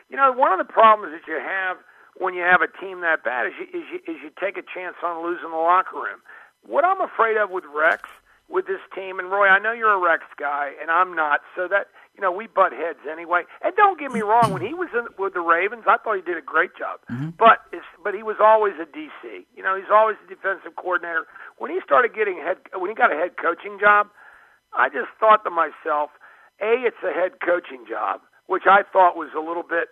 you know, one of the problems that you have when you have a team that bad is you, is you, is you take a chance on losing the locker room. What I'm afraid of with Rex, with this team, and Roy, I know you're a Rex guy, and I'm not, so that, you know, we butt heads anyway. And don't get me wrong, when he was in, with the Ravens, I thought he did a great job. Mm-hmm. But it's, but he was always a D C. You know, he's always a defensive coordinator. When he started getting head, when he got a head coaching job, I just thought to myself, A, it's a head coaching job, which I thought was a little bit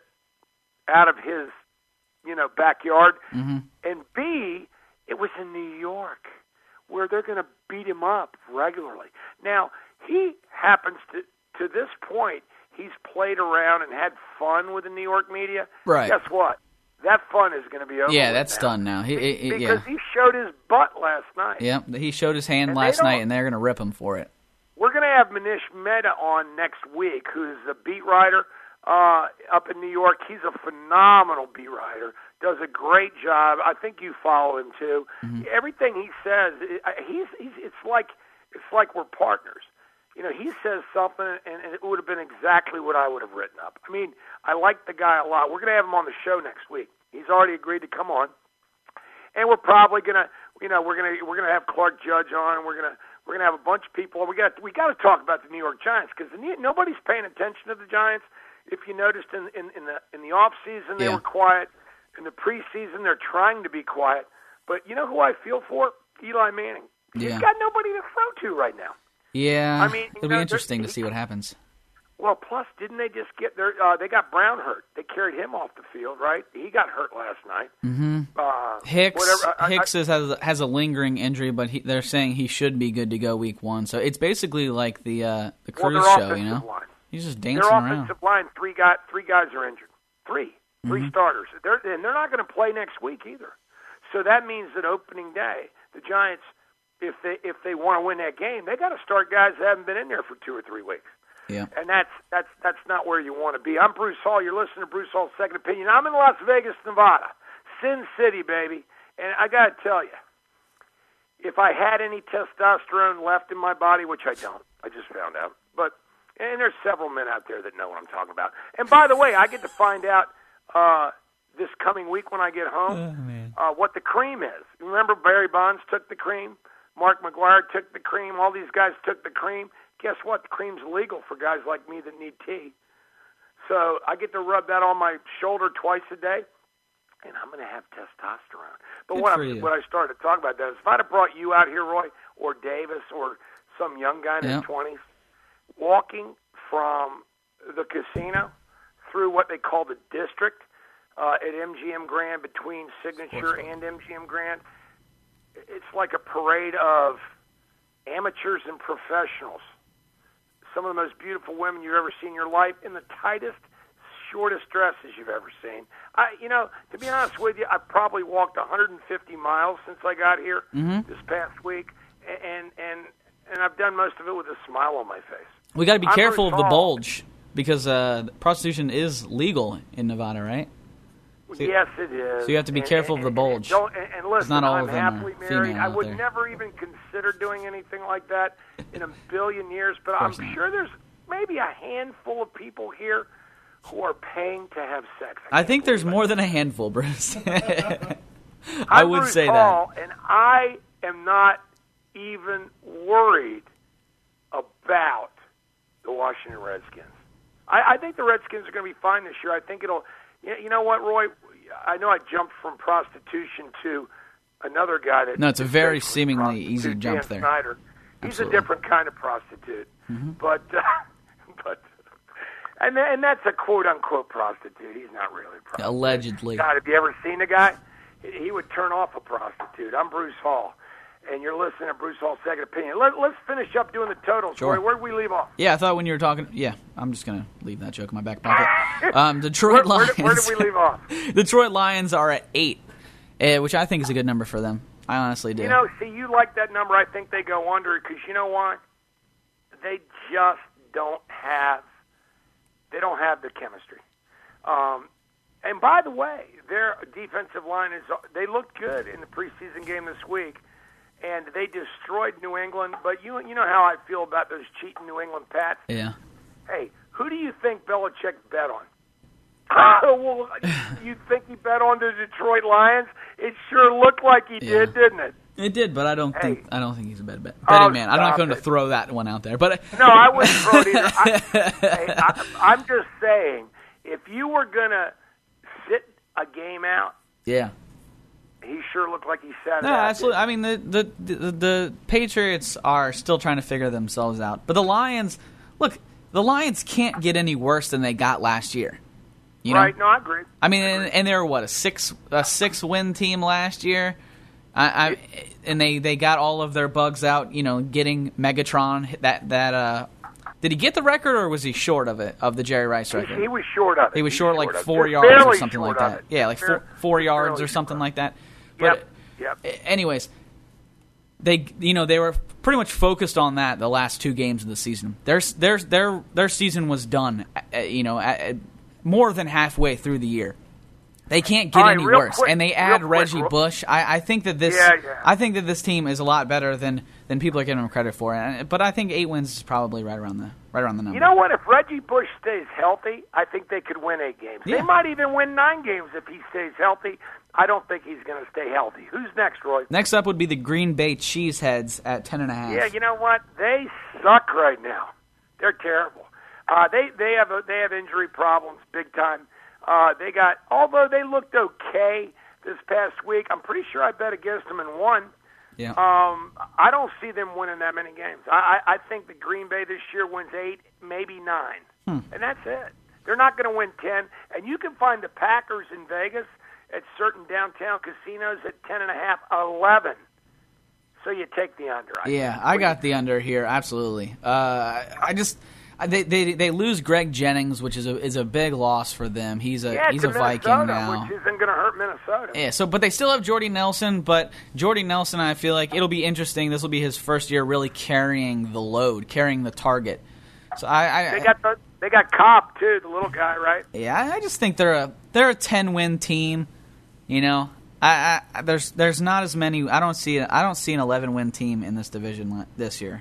out of his, you know, backyard. Mm-hmm. And B, it was in New York, where they're going to beat him up regularly. Now, he happens to, to this point, he's played around and had fun with the New York media. Right. Guess what? That fun is going to be over. Yeah, that's now. done now. He, he, he, because yeah. he showed his butt last night. Yeah, he showed his hand And last they don't- night, and they're going to rip him for it. We're going to have Manish Mehta on next week, who's a beat writer uh, up in New York. He's a phenomenal beat writer, does a great job. I think you follow him too. Mm-hmm. Everything he says, it, he's, he's it's like it's like we're partners. You know, he says something, and, and it would have been exactly what I would have written up. I mean, I like the guy a lot. We're going to have him on the show next week. He's already agreed to come on, and we're probably going to, you know, we're going to we're going to have Clark Judge on, and we're going to. We're going to have a bunch of people. We got we got to talk about the New York Giants because nobody's paying attention to the Giants. If you noticed in in, in the in the off season they Yeah. were quiet. In the preseason they're trying to be quiet. But you know who I feel for? Eli Manning. He's Yeah. got nobody to throw to right now. Yeah, I mean, you it'll know, be interesting there- to see what happens. Well, plus didn't they just get their? Uh, they got Brown hurt. They carried him off the field, right? He got hurt last night. Mm-hmm. Uh, Hicks whatever. I, Hicks I, is, has has a lingering injury, but he, they're saying he should be good to go week one. So it's basically like the uh, the well, cruise their show, you offensive know. line. He's just Their dancing around. offensive line, three guys, three guys are injured. Three, three Mhm. starters. They're, and they're not going to play next week either. So that means that opening day, the Giants, if they if they want to win that game, they got to start guys that haven't been in there for two or three weeks. Yeah. And that's that's that's not where you want to be. I'm Bruce Hall. You're listening to Bruce Hall's Second Opinion. I'm in Las Vegas, Nevada, Sin City, baby. And I got to tell you, if I had any testosterone left in my body, which I don't, I just found out. But and there's several men out there that know what I'm talking about. And by the way, I get to find out uh, this coming week when I get home uh, what the cream is. Remember, Barry Bonds took the cream. Mark McGwire took the cream. All these guys took the cream. Guess what? The cream's legal for guys like me that need tea. So I get to rub that on my shoulder twice a day, and I'm going to have testosterone. But Good what, for I, you. what I started to talk about that is if I'd have brought you out here, Roy, or Davis, or some young guy in Yeah. his twenties, walking from the casino through what they call the district uh, at M G M Grand between Signature and M G M Grand, it's like a parade of amateurs and professionals. Some of the most beautiful women you've ever seen in your life in the tightest, shortest dresses you've ever seen. I, you know, to be honest with you, I've probably walked one hundred fifty miles since I got here Mhm. this past week, and and and I've done most of it with a smile on my face. We got to be I'm careful of Bruce the Hall. bulge because uh, prostitution is legal in Nevada, right? So- Yes, it is. so you have to be And- careful and- of the and- bulge. And, don't, and, and listen, not all I'm of them are happily married. female I out would there. never even consider doing anything like that in a billion years, but Of I'm course not. sure there's maybe a handful of people here who are paying to have sex. I can't think there's believe it. more than a handful, Bruce. I I'm would Bruce say Hall, that. and I am not even worried about the Washington Redskins. I, I think the Redskins are going to be fine this year. I think it'll. You you know what, Roy? I know I jumped from prostitution to another guy that. No, it's a is very basically seemingly prostitute, easy jump Dan there. Snyder. He's Absolutely. a different kind of prostitute, Mm-hmm. but uh, but and and that's a quote unquote prostitute. He's not really a prostitute. Allegedly. God, have you ever seen a guy? He would turn off a prostitute. I'm Bruce Hall, and you're listening to Bruce Hall's Second Opinion. Let, let's finish up doing the totals. Sure. Roy, where'd we leave off? Yeah, I thought when you were talking. Yeah, I'm just gonna leave that joke in my back pocket. Um, Detroit Where, where, Lions. did, where did we leave off? Detroit Lions are at eight, uh, which I think is a good number for them. I honestly do. You know, see, you like that number. I think they go under because you know why? They just don't have. They don't have the chemistry. Um, and by the way, their defensive line is. They looked good in the preseason game this week, and they destroyed New England. But you, you know how I feel about those cheating New England Pats. yeah. Hey, who do you think Belichick bet on? Well, you think he bet on the Detroit Lions? It sure looked like he Yeah. did, didn't it? It did, but I don't Hey. think I don't think he's a bad bet. Oh, betting man. I'm not stop going to it. throw that one out there. But No, I wouldn't throw it either. I, hey, I, I'm just saying, if you were going to sit a game out, yeah. he sure looked like he sat it No, out. absolutely. I mean, the, the the the Patriots are still trying to figure themselves out. But the Lions, look, the Lions can't get any worse than they got last year. You know? Right, no, I agree. I mean, and, and they were, what, a six a six win team last year? I, I, and they, they got all of their bugs out, you know, getting Megatron. That, that uh, did he get the record, or was he short of it, of the Jerry Rice record? He, he was short of it. He was short, like of it. four Just yards or barely something short like of that. it. Yeah, like Fair- four, four yards barely or something short. like that. Yep, But yep. a- anyways, they you know they were pretty much focused on that the last two games of the season. Their their their their season was done, uh, you know, at, at more than halfway through the year. They can't get All right, any real worse, quick, and they real add quick, Reggie real- Bush. I, I think that this, Yeah, yeah. I think that this team is a lot better than, than people are giving them credit for. And- But I think eight wins is probably right around the right around the number. You know what? If Reggie Bush stays healthy, I think they could win eight games. Yeah. They might even win nine games if he stays healthy. I don't think he's going to stay healthy. Who's next, Roy? Next up would be the Green Bay Cheeseheads at ten and a half. Yeah, you know what? They suck right now. They're terrible. Uh, they they have a, they have injury problems big time. Uh, they got although they looked okay this past week. I'm pretty sure I bet against them and won. Yeah. Um, I don't see them winning that many games. I, I, I think the Green Bay this year wins eight, maybe nine, Hmm. and that's it. They're not going to win ten. And you can find the Packers in Vegas at certain downtown casinos at ten and a half, eleven. So you take the under. I Yeah, think. I got the under here. Absolutely. Uh, I just they, they they lose Greg Jennings, which is a is a big loss for them. He's a yeah, he's to a Viking Minnesota, now. which isn't going to hurt Minnesota. Yeah, so but they still have Jordy Nelson, but Jordy Nelson, I feel like it'll be interesting. This will be his first year really carrying the load, carrying the target. So I, I They got the they got Cobb too, the little guy, right? yeah, I just think they're a they're a ten win team. You know, I, I there's there's not as many. I don't see I don't see an eleven win team in this division li- this year.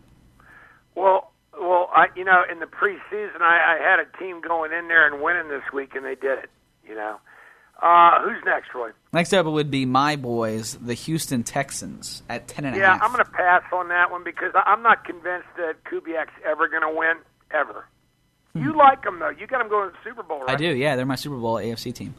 Well, well, I you know in the preseason I, I had a team going in there and winning this week, and they did it. You know, uh, who's next, Roy? Next up would be my boys, the Houston Texans, at ten and a Yeah, half. I'm going to pass on that one because I- I'm not convinced that Kubiak's ever going to win ever. You like them though. You got them going to the Super Bowl, right? I do, yeah. They're my Super Bowl A F C team.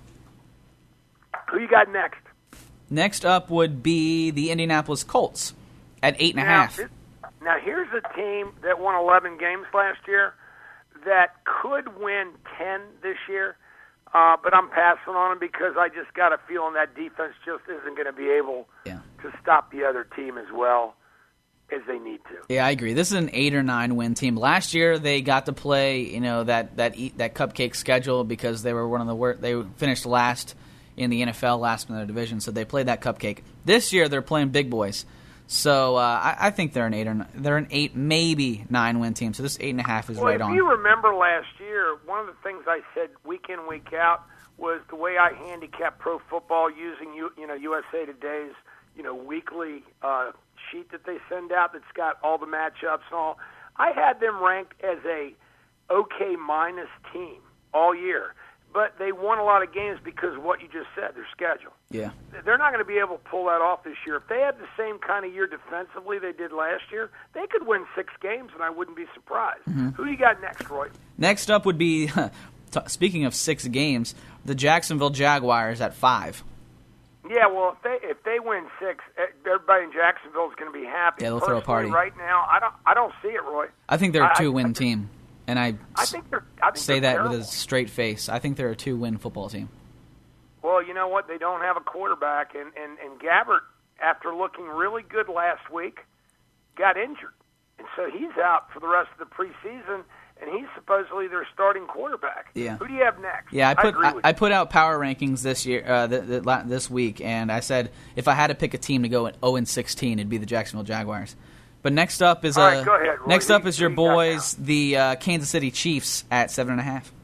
Who you got next? Next up would be the Indianapolis Colts at eight and a Now, half. this- now here's a team that won eleven games last year that could win ten this year, uh, but I'm passing on them because I just got a feeling that defense just isn't going to be able Yeah. to stop the other team as well as they need to. Yeah, I agree. This is an eight or nine win team. Last year they got to play, you know, that that eat, that cupcake schedule because they were one of the worst. They finished last in the N F L, last in their division, so they played that cupcake. This year they're playing big boys, so uh, I, I think they're an eight or n- they're an eight, maybe nine win team. So this eight and a half is Well, right if on. you remember last year, one of the things I said week in, week out was the way I handicap pro football using you, you know, U S A Today's, you know, weekly uh, sheet that they send out that's got all the matchups and all. I had them ranked as a okay minus team all year, but they won a lot of games because of what you just said, their schedule. yeah. They're not going to be able to pull that off this year. If they had the same kind of year defensively they did last year, they could win six games, and I wouldn't be surprised. Mm-hmm. Who do you got next, Roy? Next up would be, t- speaking of six games, the Jacksonville Jaguars at five. Yeah, well, if they if they win six, eh, everybody in Jacksonville is going to be happy. Yeah, they'll throw a Personally, party. Right now, I don't I don't see it, Roy. I think they're a I- I- two-win I- team, and I, I think they're. I think say they're that terrible. with a straight face. I think they're a two-win football team. Well, you know what? They don't have a quarterback, and and and Gabbert, after looking really good last week, got injured, and so he's out for the rest of the preseason. And he's supposedly their starting quarterback. Yeah. Who do you have next? Yeah, I put agree I, with I you. put out power rankings this year, uh, th- th- la- this week, and I said if I had to pick a team to go at zero and sixteen, it'd be the Jacksonville Jaguars. But next up is All uh, right, go ahead, Roy. next Who up you- is your who you got boys, the uh, Kansas City Chiefs at seven and a half.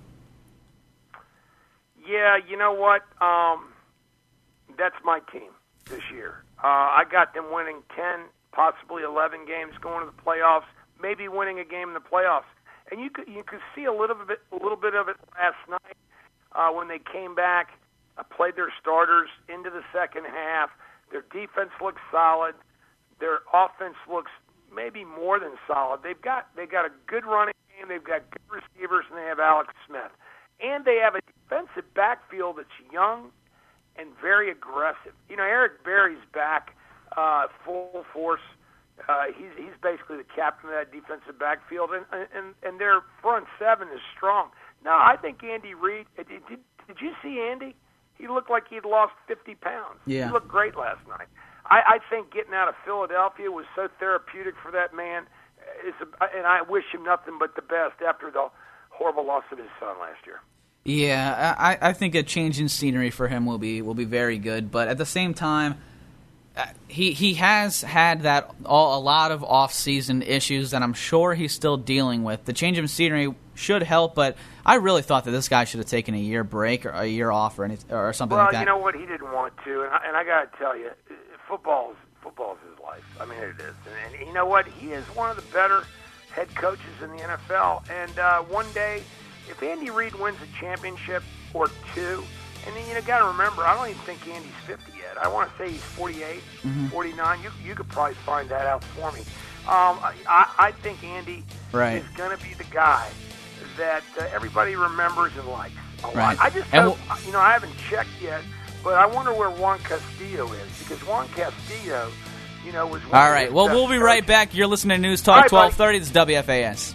Yeah, you know what? Um, that's my team this year. Uh, I got them winning ten, possibly eleven games, going to the playoffs, maybe winning a game in the playoffs. And you could you could see a little bit a little bit of it last night when they came back, uh, played their starters into the second half. Their defense looks solid. Their offense looks maybe more than solid. They've got they got a good running game. They've got good receivers, and they have Alex Smith. And they have a defensive backfield that's young and very aggressive. You know, Eric Berry's back uh, full force. Uh, he's he's basically the captain of that defensive backfield, and and and their front seven is strong. Now, I think Andy Reid. Did, did, did you see Andy? He looked like he'd lost fifty pounds. Yeah. He looked great last night. I, I think getting out of Philadelphia was so therapeutic for that man. It's a, and I wish him nothing but the best after the horrible loss of his son last year. Yeah, I, I think a change in scenery for him will be will be very good. But at the same time, uh, he he has had that all, a lot of off-season issues that I'm sure he's still dealing with. The change in scenery should help, but I really thought that this guy should have taken a year break or a year off or anything or something well, like that. Well, you know what? He didn't want to, and I, and I got to tell you, football is football is his life. I mean, it is, and, and you know what? He is one of the better head coaches in the N F L, and uh, one day, if Andy Reid wins a championship or two, and then you know, got to remember, I don't even think Andy's fifty yet. I want to say he's forty-eight, mm-hmm. forty-nine. You you could probably find that out for me. Um, I, I think Andy right. is going to be the guy that uh, everybody remembers and likes a lot. Right. I just hope, we'll, you know, I haven't checked yet, but I wonder where Juan Castillo is, because Juan Castillo, you know, was one All of right. his Well, best we'll be coaches. right back. You're listening to News Talk right, twelve thirty. This is W F A S.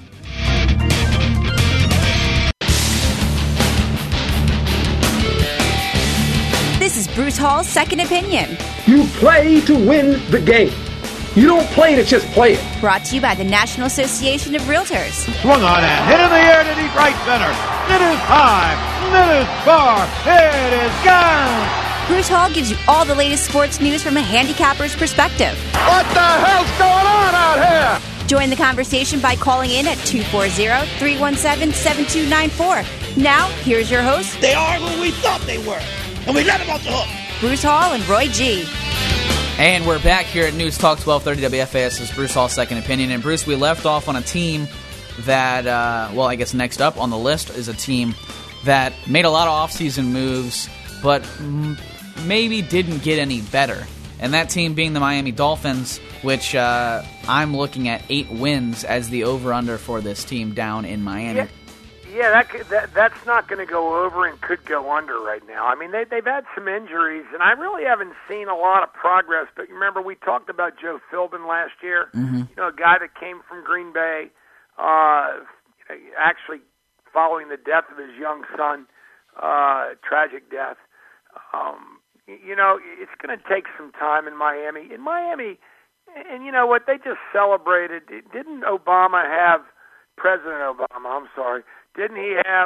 This is Bruce Hall's Second Opinion. You play to win the game. You don't play to just play it. Brought to you by the National Association of Realtors. Swung on and hit in the air to deep right center. It is high. It is far. It is gone. Bruce Hall gives you all the latest sports news from a handicapper's perspective. What the hell's going on out here? Join the conversation by calling in at two four zero, three one seven, seven two nine four. Now, here's your host. They are who we thought they were, and we let them off the hook. Bruce Hall and Roy G. And we're back here at News Talk twelve thirty W F A S. This is Bruce Hall's Second Opinion. And Bruce, we left off on a team that, uh, well, I guess next up on the list is a team that made a lot of offseason moves, but m- maybe didn't get any better. And that team being the Miami Dolphins, which uh, I'm looking at eight wins as the over-under for this team down in Miami. Yeah. Yeah, that, could, that that's not going to go over and could go under right now. I mean, they, they've had some injuries, and I really haven't seen a lot of progress. But remember, we talked about Joe Philbin last year, mm-hmm. you know, a guy that came from Green Bay, uh, actually following the death of his young son, uh, tragic death. Um, you know, it's going to take some time in Miami. In Miami, and you know what, they just celebrated. Didn't Obama have, President Obama, I'm sorry, Didn't he have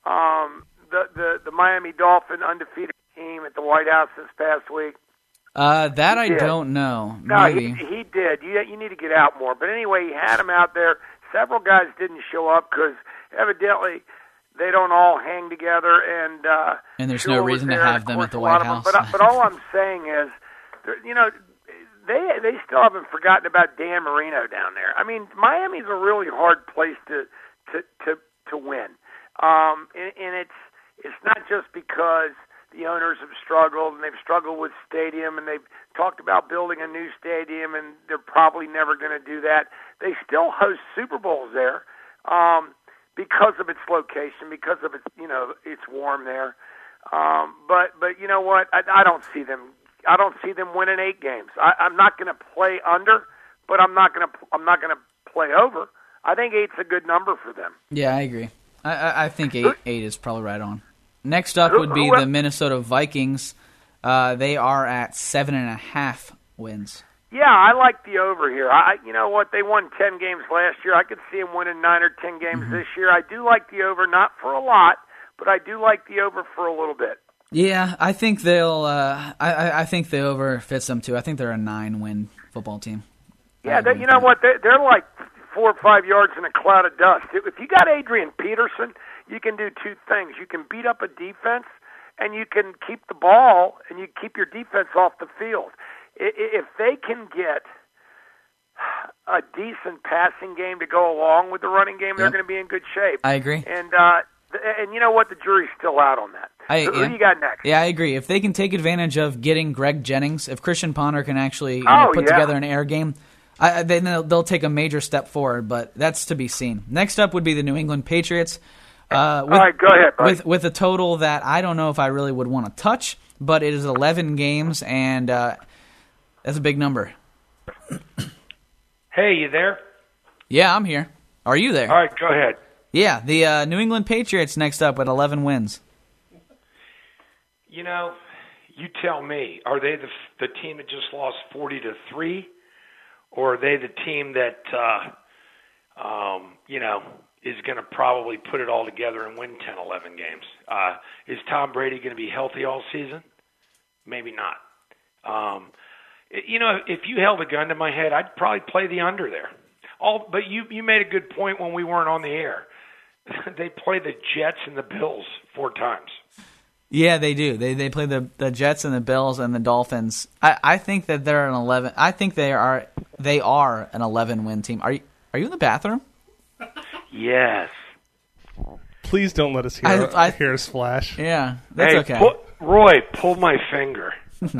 um, the, the the Miami Dolphin undefeated team at the White House this past week? Uh, that he I did. don't know. No, Maybe. he, he did. You you need to get out more. But anyway, he had him out there. Several guys didn't show up because evidently they don't all hang together. And uh, and there's Shula no was reason to there, have of them course, at the a lot White of them. House. But but all I'm saying is, you know, they they still haven't forgotten about Dan Marino down there. I mean, Miami's a really hard place to to to, to win. Um, and, and it's it's not just because the owners have struggled and they've struggled with stadium and they've talked about building a new stadium and they're probably never going to do that. They still host Super Bowls there um, because of its location, because of its you know it's warm there. Um, but but you know what? I, I don't see them. I don't see them winning eight games. I, I'm not going to play under, but I'm not going to I'm not going to play over. I think eight's a good number for them. Yeah, I agree. I, I think eight eight is probably right on. Next up would be the Minnesota Vikings. Uh, they are at seven and a half wins. Yeah, I like the over here. I, you know what? They won ten games last year. I could see them winning nine or ten games mm-hmm. this year. I do like the over, not for a lot, but I do like the over for a little bit. Yeah, I think they'll. Uh, I, I think the over fits them too. I think they're a nine-win football team. Yeah, they, you know what? They're, they're like four or five yards in a cloud of dust. If you got Adrian Peterson, you can do two things. You can beat up a defense, and you can keep the ball, and you keep your defense off the field. If they can get a decent passing game to go along with the running game, they're yep. going to be in good shape. I agree. And uh, And you know what? The jury's still out on that. I, so who yeah. do you got next? Yeah, I agree. If they can take advantage of getting Greg Jennings, if Christian Ponder can actually you oh, know, put yeah. together an air game, I, then they'll, they'll take a major step forward, but that's to be seen. Next up would be the New England Patriots. Uh, with, All right, go ahead, buddy. With, with a total that I don't know if I really would want to touch, but it is eleven games, and uh, that's a big number. Hey, you there? Yeah, I'm here. Are you there? All right, go ahead. Yeah, the uh, New England Patriots next up at eleven wins. You know, you tell me, are they the the team that just lost forty to three, or are they the team that, uh, um, you know, is going to probably put it all together and win ten, eleven games? Uh, is Tom Brady going to be healthy all season? Maybe not. Um, you know, if you held a gun to my head, I'd probably play the under there. All, but you, you made a good point when we weren't on the air. They play the Jets and the Bills four times. Yeah, they do. They they play the, the Jets and the Bills and the Dolphins. I, I think that they're an eleven. I think they are they are an eleven win team. Are you are you in the bathroom? Yes. Please don't let us hear I, I, hear us flash. Yeah, that's hey, okay. Pull, Roy, pull my finger.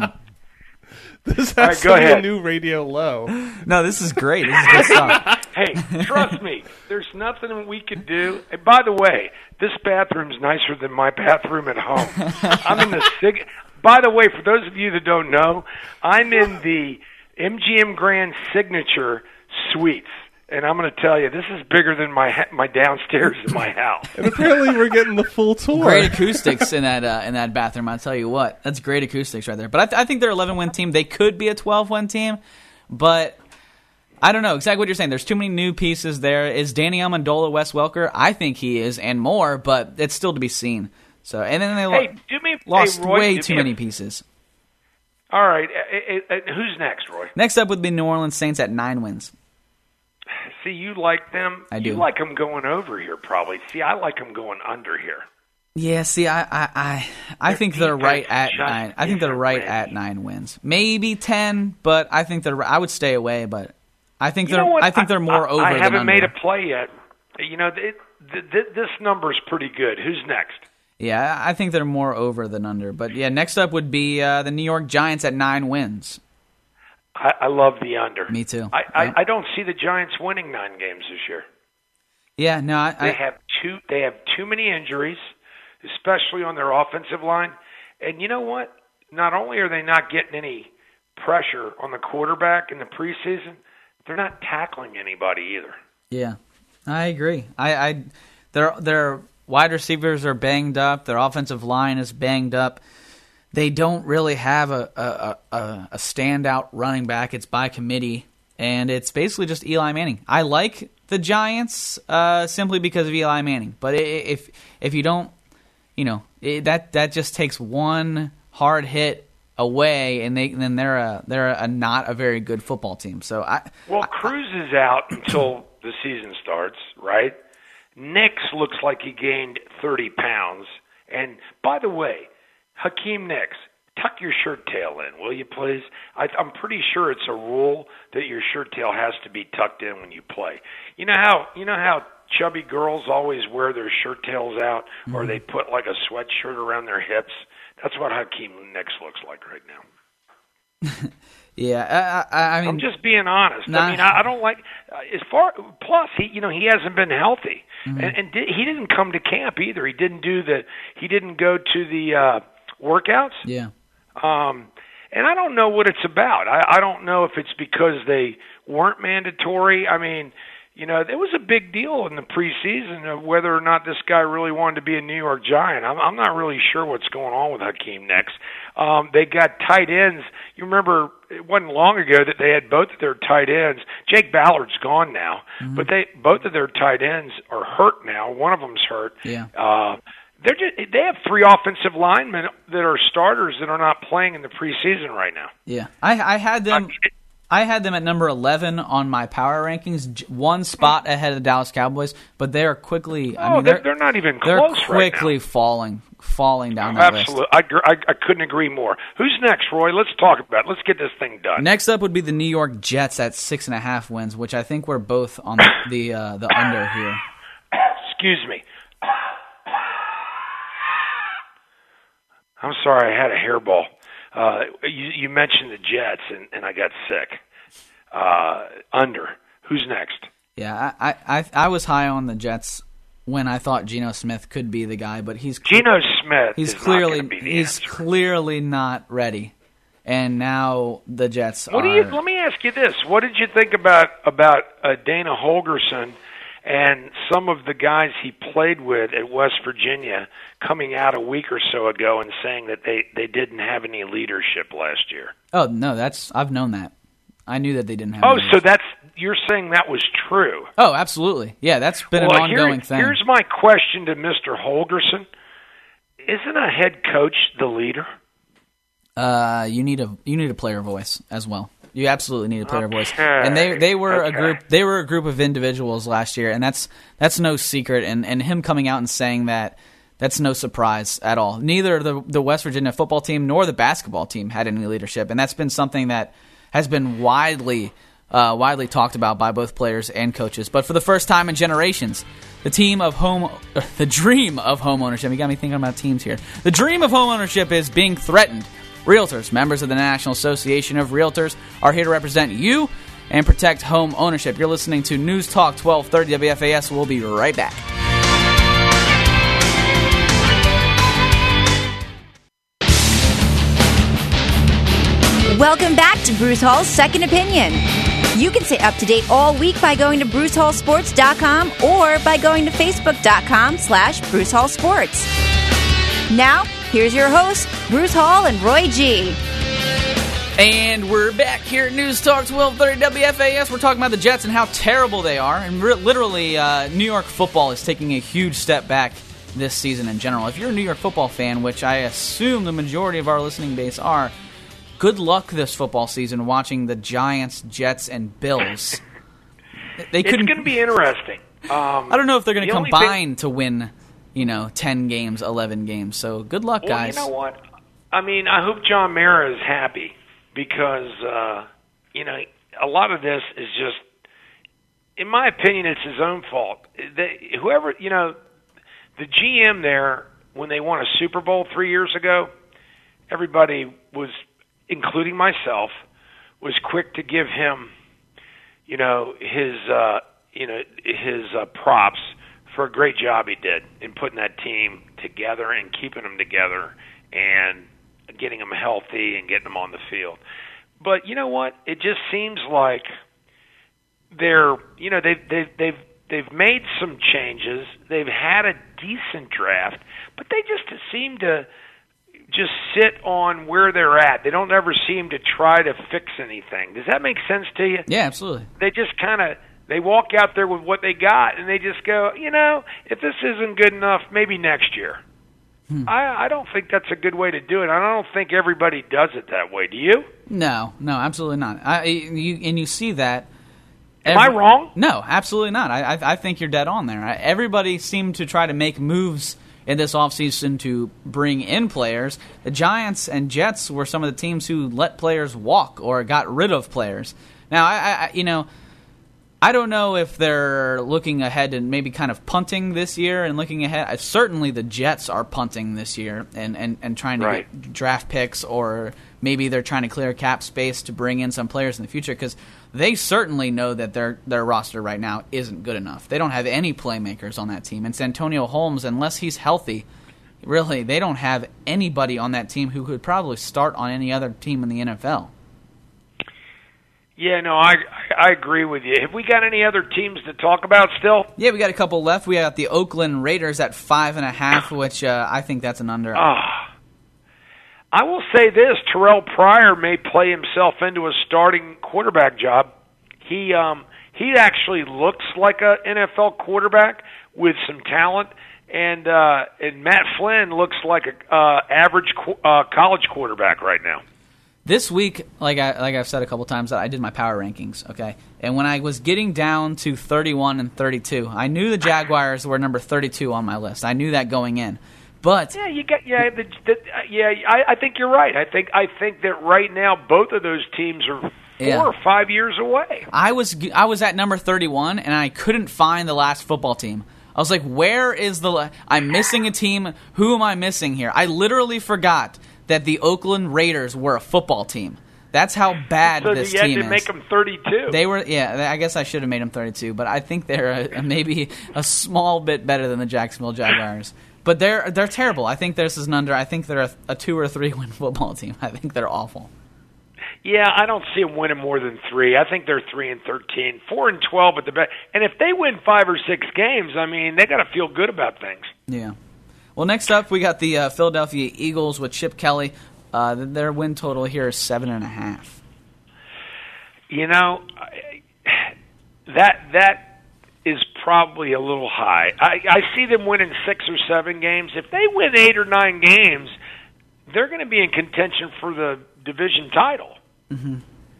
This has right, to go be ahead. a new radio low. No, this is great. This is good stuff. Hey, trust me, there's nothing we could do. And by the way, this bathroom's nicer than my bathroom at home. I'm in the sig. By the way, for those of you that don't know, I'm in the M G M Grand Signature Suites. And I'm going to tell you, this is bigger than my ha- my downstairs in my house. And apparently we're getting the full tour. Great acoustics in that uh, in that bathroom. I'll tell you what, that's great acoustics right there. But I, th- I think they're an eleven win team. They could be a twelve win team, but I don't know exactly what you're saying. There's too many new pieces there. Is Danny Amendola Wes Welker? I think he is, and more, but it's still to be seen. So, and then they lo- hey, do me, lost hey, Roy, way do too me a- many pieces. All right, uh, uh, uh, who's next, Roy? Next up would be New Orleans Saints at nine wins. See, you like them. I do. You like them going over here, probably. See, I like them going under here. Yeah, see, I, I, I, I think they're defense right at just nine. I think they're isn't right ready. at nine wins, maybe ten, but I think they're. I would stay away, but I think You they're. know what? I think they're more I, over. I than haven't under. made a play yet. You know, it, th- th- this number's pretty good. Who's next? Yeah, I think they're more over than under. But yeah, next up would be uh, the New York Giants at nine wins. I, I love the under. Me too. I, I, Yeah. I don't see the Giants winning nine games this year. Yeah, no, I, They I have too. They have too many injuries, especially on their offensive line. And you know what? Not only are they not getting any pressure on the quarterback in the preseason, they're not tackling anybody either. yeah, I agree. I, I, their their wide receivers are banged up. Their offensive line is banged up. They don't really have a a, a, a standout running back. It's by committee, and it's basically just Eli Manning. I like the Giants uh, simply because of Eli Manning, but if if you don't, you know, it, that that just takes one hard hit away, and they then they're a they're a not a very good football team. So I Well, Cruz is out until the season starts, right? Nix looks like he gained thirty pounds. And by the way, Hakeem Nix, tuck your shirt tail in, will you please? I, I'm pretty sure it's a rule that your shirt tail has to be tucked in when you play. You know how you know how chubby girls always wear their shirt tails out, mm-hmm. or they put like a sweatshirt around their hips? That's what Hakeem Nix looks like right now. yeah, I, I, I mean, I'm just being honest. Nah. I mean, I, I don't like uh, as far. Plus, he, you know, he hasn't been healthy, mm-hmm. and, and did, he didn't come to camp either. He didn't do the. He didn't go to the uh, workouts. yeah. Um, and I don't know what it's about. I, I don't know if it's because they weren't mandatory. I mean, you know, it was a big deal in the preseason of whether or not this guy really wanted to be a New York Giant. I'm, I'm not really sure what's going on with Hakeem Nix. Um, they got tight ends. You remember it wasn't long ago that they had both of their tight ends. Jake Ballard's gone now, mm-hmm. but they both of their tight ends are hurt now. One of them's hurt. Yeah. Uh, They're just, they have three offensive linemen that are starters that are not playing in the preseason right now. Yeah, I, I had them. I had them at number eleven on my power rankings, j- one spot ahead of the Dallas Cowboys. But they are quickly. I Oh, mean, they're, they're, they're not even they're close right quickly now. falling, falling down that Absolutely, I, gr- I, I couldn't agree more. Who's next, Roy? Let's talk about it. Let's get this thing done. list. Next up would be the New York Jets at six and a half wins, which I think we're both on the the, uh, the under here. Excuse me. I'm sorry, I had a hairball. Uh, you, you mentioned the Jets, and, and I got sick. Uh, under. Who's next? Yeah, I, I I was high on the Jets when I thought Geno Smith could be the guy, but he's Geno Smith. He's is clearly not be the he's answer. clearly not ready, and now the Jets What are. do you? Let me ask you this: what did you think about about uh, Dana Holgorsen and some of the guys he played with at West Virginia coming out a week or so ago and saying that they they didn't have any leadership last year? Oh no, that's I've known that. I knew that they didn't have. Oh, any so that's you're saying that was true? Oh, absolutely. Yeah, that's been well, an ongoing here, thing. Here's my question to Mister Holgorsen: isn't a head coach the leader? Uh, you need a you need a player voice as well. You absolutely need a player okay. voice. And they they were okay. a group they were a group of individuals last year, and that's that's no secret. And and him coming out and saying that, that's no surprise at all. Neither the the West Virginia football team nor the basketball team had any leadership, and that's been something that has been widely uh, widely talked about by both players and coaches. But for the first time in generations, the team of home, the dream of home ownership. You got me thinking about teams here. The dream of home ownership is being threatened. Realtors, members of the National Association of Realtors, are here to represent you and protect home ownership. You're listening to News Talk twelve thirty W F A S. We'll be right back. Welcome back to Bruce Hall's Second Opinion. You can stay up to date all week by going to bruce hall sports dot com or by going to facebook dot com slash bruce hall sports. Now, here's your hosts, Bruce Hall and Roy G. And we're back here at News Talk twelve thirty W F A S. We're talking about the Jets and how terrible they are. And re- literally, uh, New York football is taking a huge step back this season in general. If you're a New York football fan, which I assume the majority of our listening base are, good luck this football season watching the Giants, Jets, and Bills. They it's going to be interesting. Um, I don't know if they're going to the combine thing, to win, you know, ten games, eleven games. So good luck, well, guys. You know what? I mean, I hope John Mara is happy because, uh, you know, a lot of this is just, in my opinion, it's his own fault. They, whoever, you know, the G M there, when they won a Super Bowl three years ago, everybody was, including myself, was quick to give him, you know, his, uh, you know, his uh, props for a great job he did in putting that team together and keeping them together and getting them healthy and getting them on the field. But you know what? It just seems like they're, you know, they've they've they've they've made some changes. They've had a decent draft, but they just seem to just sit on where they're at. They don't ever seem to try to fix anything. Does that make sense to you? Yeah, absolutely. They just kind of, they walk out there with what they got, and they just go, you know, if this isn't good enough, maybe next year. Hmm. I, I don't think that's a good way to do it. I don't think everybody does it that way. Do you? No, no, absolutely not. I, you, and you see that. Am every, I wrong? No, absolutely not. I, I, I think you're dead on there. Everybody seemed to try to make moves in this offseason to bring in players. The Giants and Jets were some of the teams who let players walk or got rid of players. Now, I, I you know, I don't know if they're looking ahead and maybe kind of punting this year and looking ahead. Certainly the Jets are punting this year and, and, and trying to right. get draft picks, or maybe they're trying to clear cap space to bring in some players in the future, because they certainly know that their their roster right now isn't good enough. They don't have any playmakers on that team. And Santonio Holmes, unless he's healthy, really, they don't have anybody on that team who could probably start on any other team in the N F L. Yeah, no, I I agree with you. Have we got any other teams to talk about still? Yeah, we got a couple left. We got the Oakland Raiders at five and a half, which uh, I think that's an under. Ah. I will say this, Terrell Pryor may play himself into a starting quarterback job. He um, he actually looks like an N F L quarterback with some talent, and uh, and Matt Flynn looks like a uh, average uh, college quarterback right now. This week, like I like I've said a couple times, I did my power rankings, okay? And when I was getting down to thirty-one and thirty-two, I knew the Jaguars were number thirty-two on my list. I knew that going in. But yeah, you got yeah, the, the, yeah. I, I think you're right. I think I think that right now both of those teams are four yeah. or five years away. I was I was at number thirty-one, and I couldn't find the last football team I was like, where is the... I'm missing a team. Who am I missing here? I literally forgot that the Oakland Raiders were a football team. That's how bad so this you had team to is. make them thirty-two. They were, yeah. I guess I should have made them thirty-two, but I think they're a, a maybe a small bit better than the Jacksonville Jaguars. But they're they're terrible. I think this is an under. I think they're a, a two or three win football team. I think they're awful. Yeah, I don't see them winning more than three. I think they're three and thirteen, four and twelve at the best. And if they win five or six games, I mean, they got to feel good about things. Yeah. Well, next up we got the uh, Philadelphia Eagles with Chip Kelly. Uh, their win total here is seven and a half. You know, that that is probably a little high. I, I see them winning six or seven games. If they win eight or nine games, they're going to be in contention for the division title. Mm-hmm.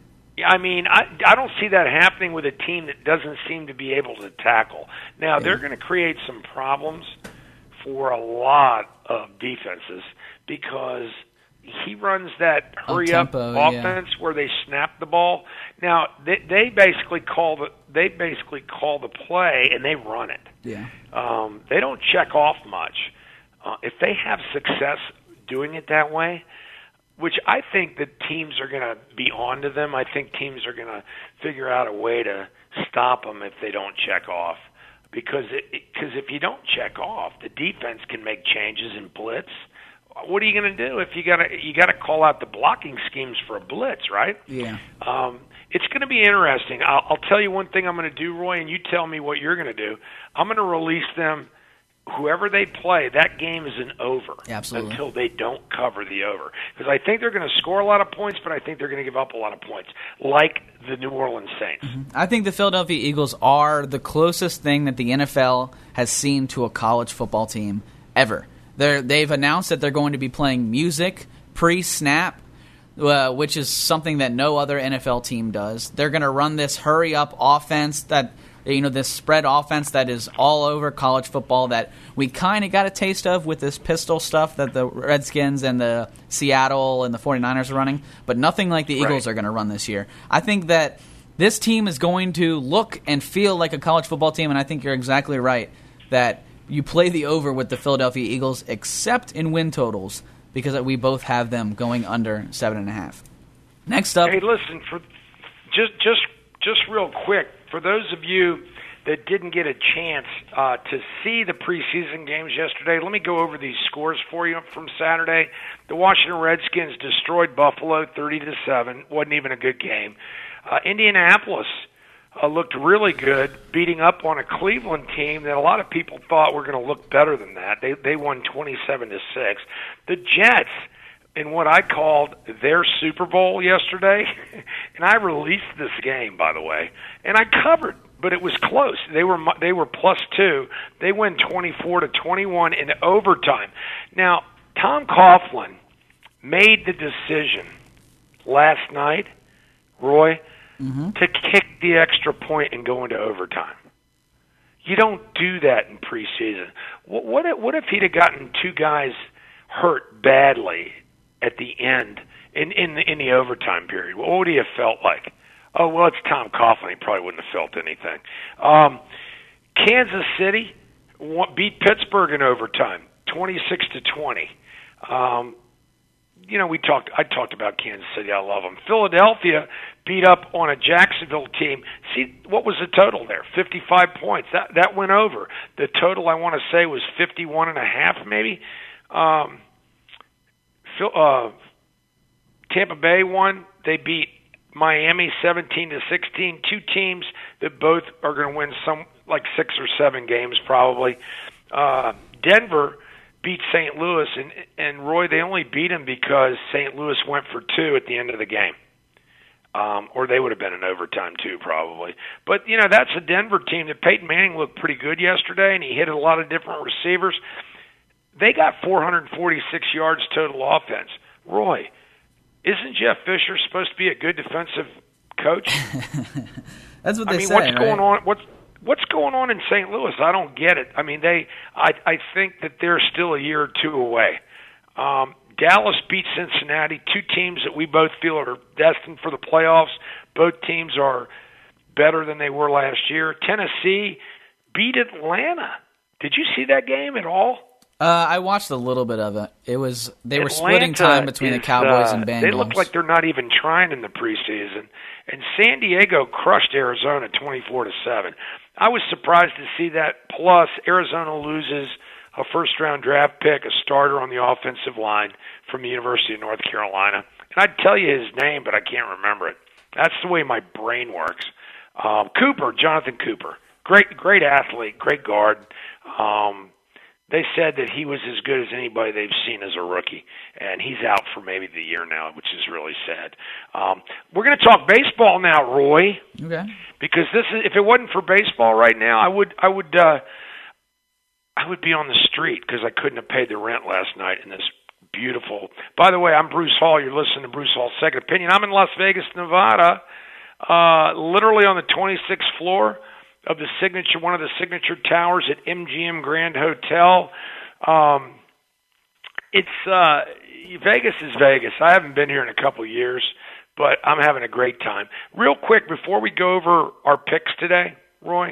I mean, I, I don't see that happening with a team that doesn't seem to be able to tackle. Now, yeah. they're going to create some problems for a lot of defenses because he runs that hurry-up offense yeah. where they snap the ball. Now, they, they basically call the they basically call the play and they run it. Yeah. Um, they don't check off much. Uh, if they have success doing it that way, which I think that teams are going to be on to them. I think teams are going to figure out a way to stop them if they don't check off. Because it, because if you don't check off, the defense can make changes in blitz. What are you going to do if you got to you got to call out the blocking schemes for a blitz, right? Yeah. Um, it's going to be interesting. I'll, I'll tell you one thing I'm going to do, Roy, and you tell me what you're going to do. I'm going to release them. Whoever they play, that game isn't over Absolutely. until they don't cover the over. Because I think they're going to score a lot of points, but I think they're going to give up a lot of points, like the New Orleans Saints. Mm-hmm. I think the Philadelphia Eagles are the closest thing that the N F L has seen to a college football team ever. They're, they've announced that they're going to be playing music pre-snap, uh, which is something that no other N F L team does. They're going to run this hurry-up offense that... You know, this spread offense that is all over college football that we kind of got a taste of with this pistol stuff that the Redskins and the Seattle and the 49ers are running, but nothing like the Eagles right. are going to run this year. I think that this team is going to look and feel like a college football team, and I think you're exactly right that you play the over with the Philadelphia Eagles, except in win totals, because we both have them going under seven and a half. Next up, hey, listen, for just just just real quick. For those of you that didn't get a chance uh, to see the preseason games yesterday, let me go over these scores for you from Saturday. The Washington Redskins destroyed Buffalo thirty to seven. Wasn't even a good game. Uh, Indianapolis uh, looked really good, beating up on a Cleveland team that a lot of people thought were going to look better than that. They they won twenty-seven to six. The Jets, in what I called their Super Bowl yesterday, and I released this game, by the way, and I covered, but it was close. They were they were plus two. They win twenty-four to twenty-one in overtime. Now, Tom Coughlin made the decision last night, Roy, mm-hmm. to kick the extra point and go into overtime. You don't do that in preseason. What, what if, what if he'd have gotten two guys hurt badly at the end in in the, in the overtime period? What would he have felt like? Oh, well, it's Tom Coughlin. He probably wouldn't have felt anything. Um, Kansas City beat Pittsburgh in overtime, twenty-six to twenty. Um, you know, we talked. I talked about Kansas City. I love them. Philadelphia beat up on a Jacksonville team. See, what was the total there? fifty-five points. That that went over. The total, I want to say, was fifty-one and a half, maybe. Um, Uh, Tampa Bay won. They beat Miami seventeen to sixteen. Two teams that both are going to win some like six or seven games probably. Uh, Denver beat Saint Louis, and and Roy, they only beat them because Saint Louis went for two at the end of the game, um, or they would have been in overtime too probably. But you know that's a Denver team that Peyton Manning looked pretty good yesterday, and he hit a lot of different receivers. They got four hundred forty-six yards total offense. Roy, isn't Jeff Fisher supposed to be a good defensive coach? That's what they I mean, say, what's right? going on? What's what's going on in Saint Louis? I don't get it. I mean, they. I I think that they're still a year or two away. Um, Dallas beat Cincinnati, two teams that we both feel are destined for the playoffs. Both teams are better than they were last year. Tennessee beat Atlanta Did you see that game at all? Uh, I watched a little bit of it. It was they were Atlanta splitting time between is, the Cowboys uh, and Bengals. They look like they're not even trying in the preseason. And San Diego crushed Arizona twenty-four to seven. I was surprised to see that. Plus, Arizona loses a first-round draft pick, a starter on the offensive line from the University of North Carolina. And I'd tell you his name, but I can't remember it. That's the way my brain works. Um, Cooper, Jonathan Cooper, great, great athlete, great guard. Um, They said that he was as good as anybody they've seen as a rookie, and he's out for maybe the year now, which is really sad. Um, we're going to talk baseball now, Roy. Okay. Because this is, if it wasn't for baseball right now, I would, I would, uh, I would be on the street because I couldn't have paid the rent last night in this beautiful. By the way, I'm Bruce Hall. You're listening to Bruce Hall's Second Opinion. I'm in Las Vegas, Nevada, uh, literally on the twenty-sixth floor of the signature, one of the signature towers at M G M Grand Hotel. Um, it's uh, Vegas is Vegas. I haven't been here in a couple of years, but I'm having a great time. Real quick, before we go over our picks today, Roy,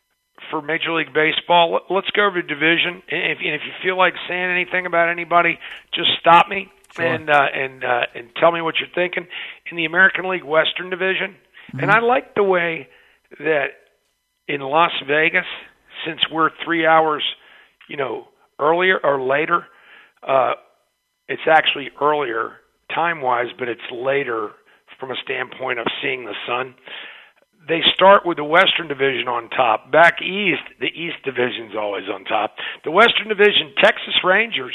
for Major League Baseball, let's go over the division. And if, and if you feel like saying anything about anybody, just stop me sure. and uh, and uh, and tell me what you're thinking. In the American League Western Division, mm-hmm. and I like the way that in Las Vegas, since we're three hours, you know, earlier or later, uh, it's actually earlier time-wise, but it's later from a standpoint of seeing the sun. They start with the Western Division on top. Back east, the East Division's always on top. The Western Division, Texas Rangers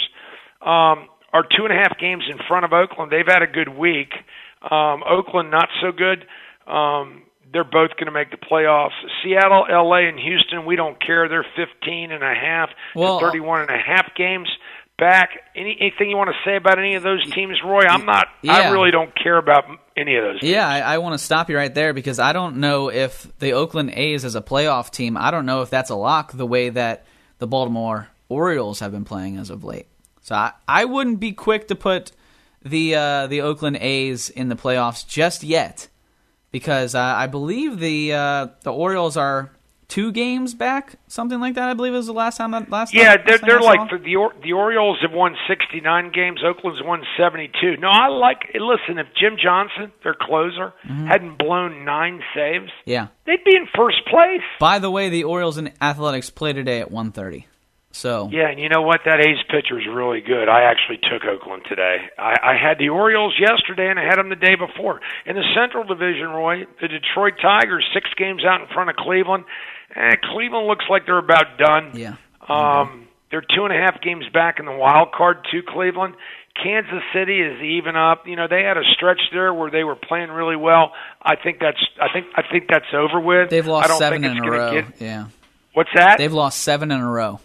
um, are two and a half games in front of Oakland. They've had a good week. Um, Oakland, not so good. Um, They're both going to make the playoffs. Seattle, L A, and Houston, we don't care. They're fifteen and a half well, to thirty-one and a half games back. Any, anything you want to say about any of those teams, Roy? I'm not. Yeah. I really don't care about any of those teams. Yeah, I, I want to stop you right there because I don't know if the Oakland A's as a playoff team, I don't know if that's a lock the way that the Baltimore Orioles have been playing as of late. So I, I wouldn't be quick to put the uh, the Oakland A's in the playoffs just yet. Because uh, I believe the uh, the Orioles are two games back, something like that. I believe it was the last time. Last yeah, time, they're last time they're I like the or, the Orioles have won sixty-nine games. Oakland's won seventy-two. No, I like. Listen, if Jim Johnson, their closer, mm-hmm. hadn't blown nine saves, yeah, they'd be in first place. By the way, the Orioles and Athletics play today at one thirty. So yeah, and you know what? That A's pitcher is really good. I actually took Oakland today. I, I had the Orioles yesterday, and I had them the day before. In the Central Division, Roy, the Detroit Tigers, six games out in front of Cleveland. Eh, Cleveland looks like they're about done. Yeah. Um, they're two and a half games back in the wild card to Cleveland. Kansas City is even up. You know, they had a stretch there where they were playing really well. I think that's. I think. I think that's over with. They've lost I don't seven think in it's a row. Get, yeah. What's that? They've lost seven in a row.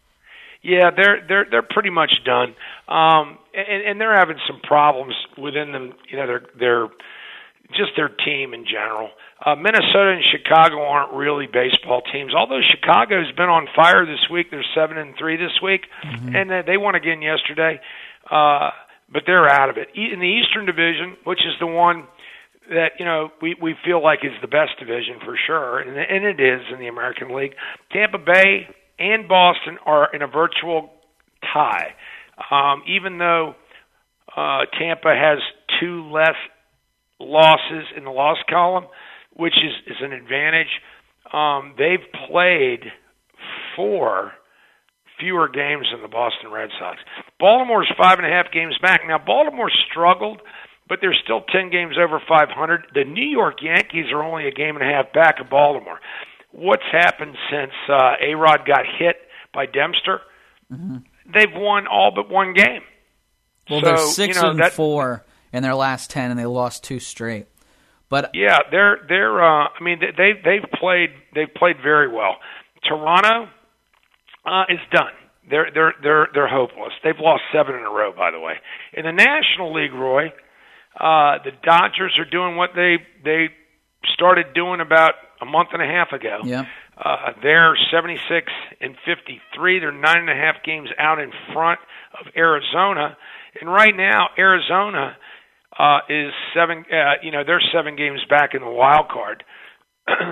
Yeah, they're they're they're pretty much done, um, and, and they're having some problems within them. You know, they're they're just their team in general. Uh, Minnesota and Chicago aren't really baseball teams. Although Chicago's been on fire this week, they're seven and three this week, mm-hmm. and uh, they won again yesterday. Uh, but they're out of it. In the Eastern Division, which is the one that you know we we feel like is the best division for sure, and, and it is in the American League. Tampa Bay and Boston are in a virtual tie, um, even though uh, Tampa has two less losses in the loss column, which is, is an advantage. Um, they've played four fewer games than the Boston Red Sox. Baltimore's five and a half games back. Now, Baltimore struggled, but they're still ten games over five hundred. The New York Yankees are only a game and a half back of Baltimore. What's happened since uh, A-Rod got hit by Dempster? Mm-hmm. They've won all but one game. Well, so, they're six you know, and that, four in their last ten, and they lost two straight. But yeah, they're they're. Uh, I mean, they they've played they've played very well. Toronto uh, is done. They're they're they're they're hopeless. They've lost seven in a row, by the way. In the National League, Roy, uh, the Dodgers are doing what they they started doing about a month and a half ago. Yeah. Uh, they're seventy-six and fifty-three. They're nine and a half games out in front of Arizona, and right now Arizona uh, is seven. Uh, you know, they're seven games back in the wild card.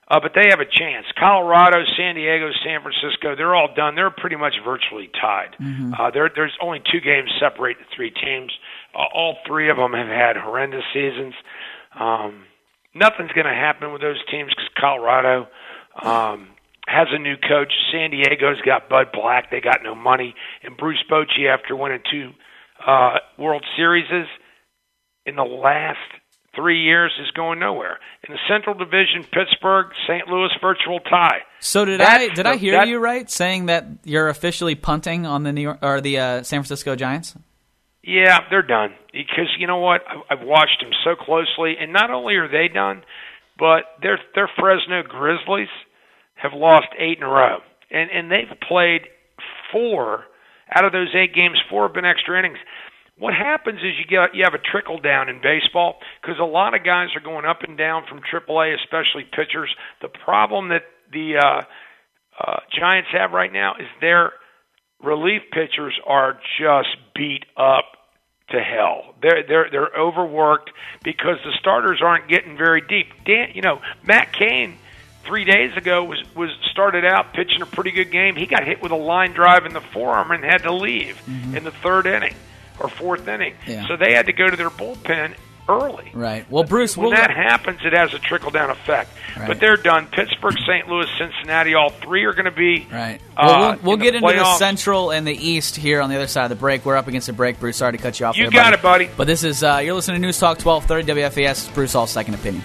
Uh, but they have a chance. Colorado, San Diego, San Francisco, they're all done. They're pretty much virtually tied. Mm-hmm. Uh, there, there's only two games separate the three teams. Uh, all three of them have had horrendous seasons. Um, nothing's going to happen with those teams because Colorado um, has a new coach. San Diego's got Bud Black. They got no money. And Bruce Bochy, after winning two uh, World Series in the last three years, is going nowhere. In the Central Division, Pittsburgh, Saint Louis, virtual tie. So did That's I did the, I hear that, you right saying that you're officially punting on the New York or the uh, San Francisco Giants? Yeah, they're done. Because you know what? I've watched them so closely, and not only are they done, but their their Fresno Grizzlies have lost eight in a row, and and they've played four out of those eight games. Four have been extra innings. What happens is you get you have a trickle down in baseball because a lot of guys are going up and down from triple A, especially pitchers. The problem that the uh, uh, Giants have right now is their relief pitchers are just beat up to hell. They're they're they're overworked because the starters aren't getting very deep. Dan, you know, Matt Cain three days ago was was started out pitching a pretty good game. He got hit with a line drive in the forearm and had to leave mm-hmm. in the third inning or fourth inning. Yeah. So they had to go to their bullpen early. Right. Well, Bruce, when we'll that happens, it has a trickle-down effect. Right. But they're done. Pittsburgh, Saint Louis, Cincinnati, all three are going to be right. Uh, well, we'll, we'll in get the into playoffs. the Central and the East here on the other side of the break. We're up against the break, Bruce. Sorry to cut you off. You there, got buddy. it, buddy. But this is uh, you're listening to News Talk twelve thirty W F A S. Bruce Hall's Second Opinion.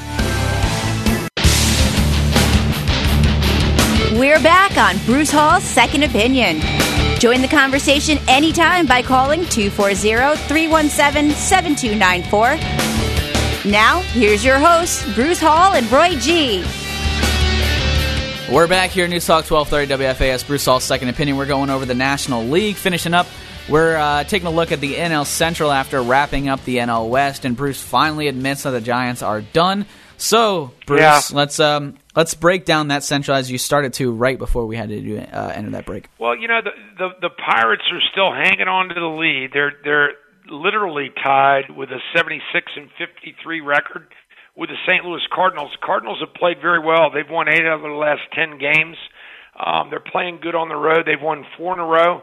We're back on Bruce Hall's Second Opinion. Join the conversation anytime by calling two four zero, three one seven, seven two nine four. Now, here's your hosts, Bruce Hall and Roy G. We're back here at News Talk twelve thirty W F A S. Bruce Hall's Second Opinion. We're going over the National League. Finishing up, we're uh, taking a look at the N L Central after wrapping up the N L West. And Bruce finally admits that the Giants are done. So, Bruce, yeah. let's um, let's break down that Central as you started to right before we had to do, uh, enter that break. Well, you know, the, the the Pirates are still hanging on to the lead. They're they're literally tied with a seventy-six and fifty-three record with the Saint Louis Cardinals. The Cardinals have played very well. They've won eight out of the last ten games. Um, they're playing good on the road. They've won four in a row.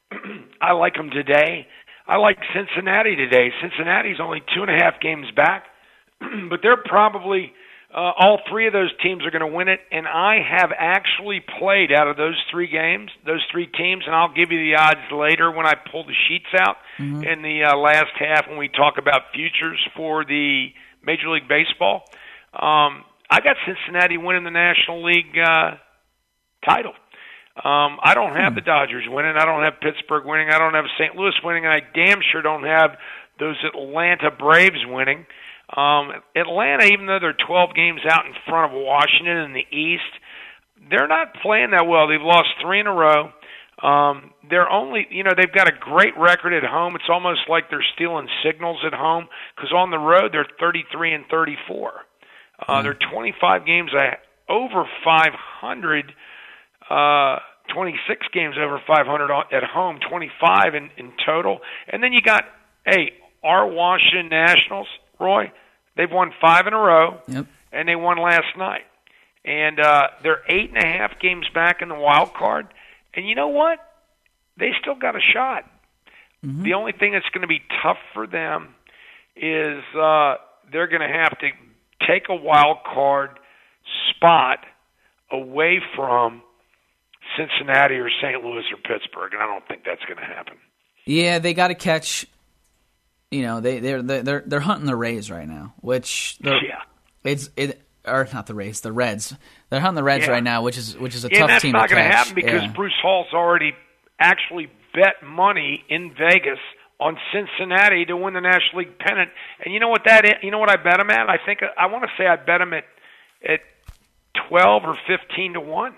I like them today. I like Cincinnati today. Cincinnati's only two and a half games back. But they're probably, uh, all three of those teams are going to win it, and I have actually played out of those three games, those three teams, and I'll give you the odds later when I pull the sheets out mm-hmm. in the uh, last half when we talk about futures for the Major League Baseball. Um, I got Cincinnati winning the National League uh, title. Um, I don't have the Dodgers winning. I don't have Pittsburgh winning. I don't have Saint Louis winning. And I damn sure don't have those Atlanta Braves winning. Um, Atlanta, even though they're twelve games out in front of Washington in the East, they're not playing that well. They've lost three in a row. Um, they're only, you know, they've got a great record at home. It's almost like they're stealing signals at home because on the road they're thirty-three and thirty-four. Uh, mm. They're twenty-five games over five hundred, uh, twenty-six games over five hundred at home, twenty-five in, in total. And then you got, hey, our Washington Nationals, Roy, they've won five in a row, yep. and they won last night. And uh, they're eight and a half games back in the wild card. And you know what? They still got a shot. Mm-hmm. The only thing that's going to be tough for them is uh, they're going to have to take a wild card spot away from Cincinnati or Saint Louis or Pittsburgh, and I don't think that's going to happen. Yeah, they got to catch. You know, they they're they're they're hunting the Rays right now, which yeah, it's it or not the Rays, the Reds. They're hunting the Reds yeah. right now, which is which is a yeah, tough that's team not to going catch. to happen because yeah. Bruce Hall's already actually bet money in Vegas on Cincinnati to win the National League pennant. And you know what that is? You know what I bet him at? I think I want to say I bet him at at twelve or fifteen to one.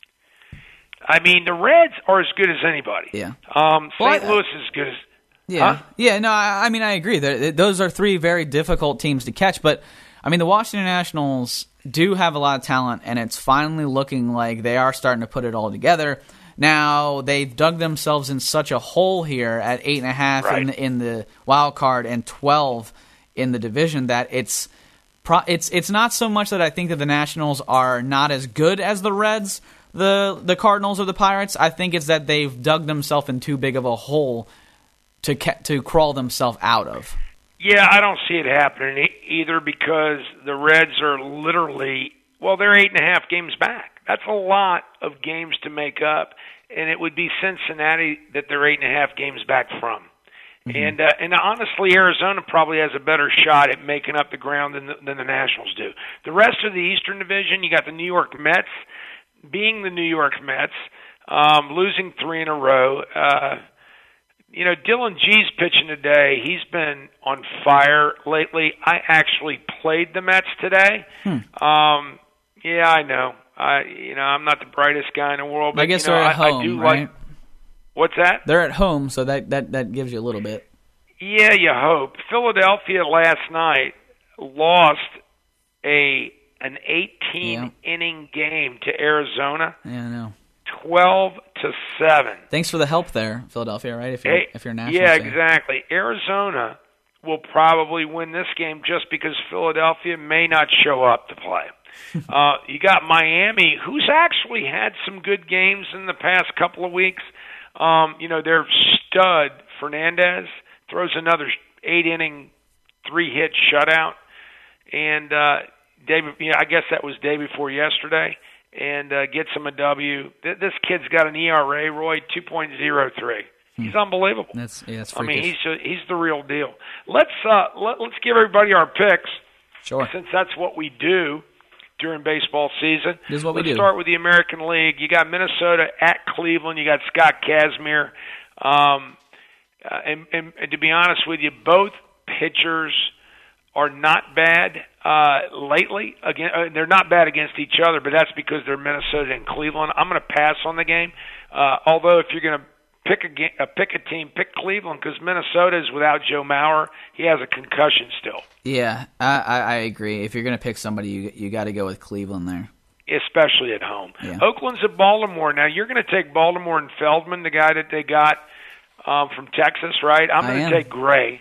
I mean, the Reds are as good as anybody. Yeah. Um, Saint well, Louis is as good as. Yeah, huh? yeah. No, I, I mean I agree. They're, those are three very difficult teams to catch. But I mean, the Washington Nationals do have a lot of talent, and it's finally looking like they are starting to put it all together. Now they've dug themselves in such a hole here at eight and a half right. in, the, in the wild card and twelve in the division that it's pro- it's it's not so much that I think that the Nationals are not as good as the Reds, the the Cardinals, or the Pirates. I think it's that they've dug themselves in too big of a hole to ca- to crawl themselves out of. Yeah, I don't see it happening e- either because the Reds are literally, well, they're eight and a half games back. That's a lot of games to make up, and it would be Cincinnati that they're eight and a half games back from. Mm-hmm. And uh, and honestly, Arizona probably has a better shot at making up the ground than the, than the Nationals do. The rest of the Eastern Division, you got the New York Mets, being the New York Mets, um, losing three in a row. Uh, you know, Dylan G's pitching today. He's been on fire lately. I actually played the Mets today. Hmm. Um, yeah, I know. I you know I'm not the brightest guy in the world, but I guess you know, they're at I, home, I do right? like. What's that? They're at home, so that, that, that gives you a little bit. Yeah, you hope. Philadelphia last night lost a an eighteen inning game to Arizona. Yeah, I know. Twelve to seven. Thanks for the help there, Philadelphia. Right? If you're hey, if you're national. Yeah, fan. exactly. Arizona will probably win this game just because Philadelphia may not show up to play. uh, you got Miami, who's actually had some good games in the past couple of weeks. Um, you know, their stud, Fernandez, throws another eight-inning, three-hit shutout. And uh, day, you know, I guess that was day before yesterday, and uh, gets him a W. This kid's got an E R A, Roy, two point oh three. He's hmm. unbelievable. That's, yeah, that's I mean, he's a, he's the real deal. Let's uh, let, let's give everybody our picks. Sure. Since that's what we do during baseball season. This is what we Let's do. start with the American League. You got Minnesota at Cleveland. You got Scott Kazmir. Um, uh, and, and, and to be honest with you, both pitchers are not bad uh, lately. Again, uh, they're not bad against each other, but that's because they're Minnesota and Cleveland. I'm going to pass on the game. Uh, although if you're going to pick a, game, uh, pick a team, pick Cleveland because Minnesota is without Joe Mauer. He has a concussion still. Yeah, I, I, I agree. If you're going to pick somebody, you you got to go with Cleveland there. Especially at home. Yeah. Oakland's at Baltimore. Now, you're going to take Baltimore and Feldman, the guy that they got um, from Texas, right? I'm going to take Gray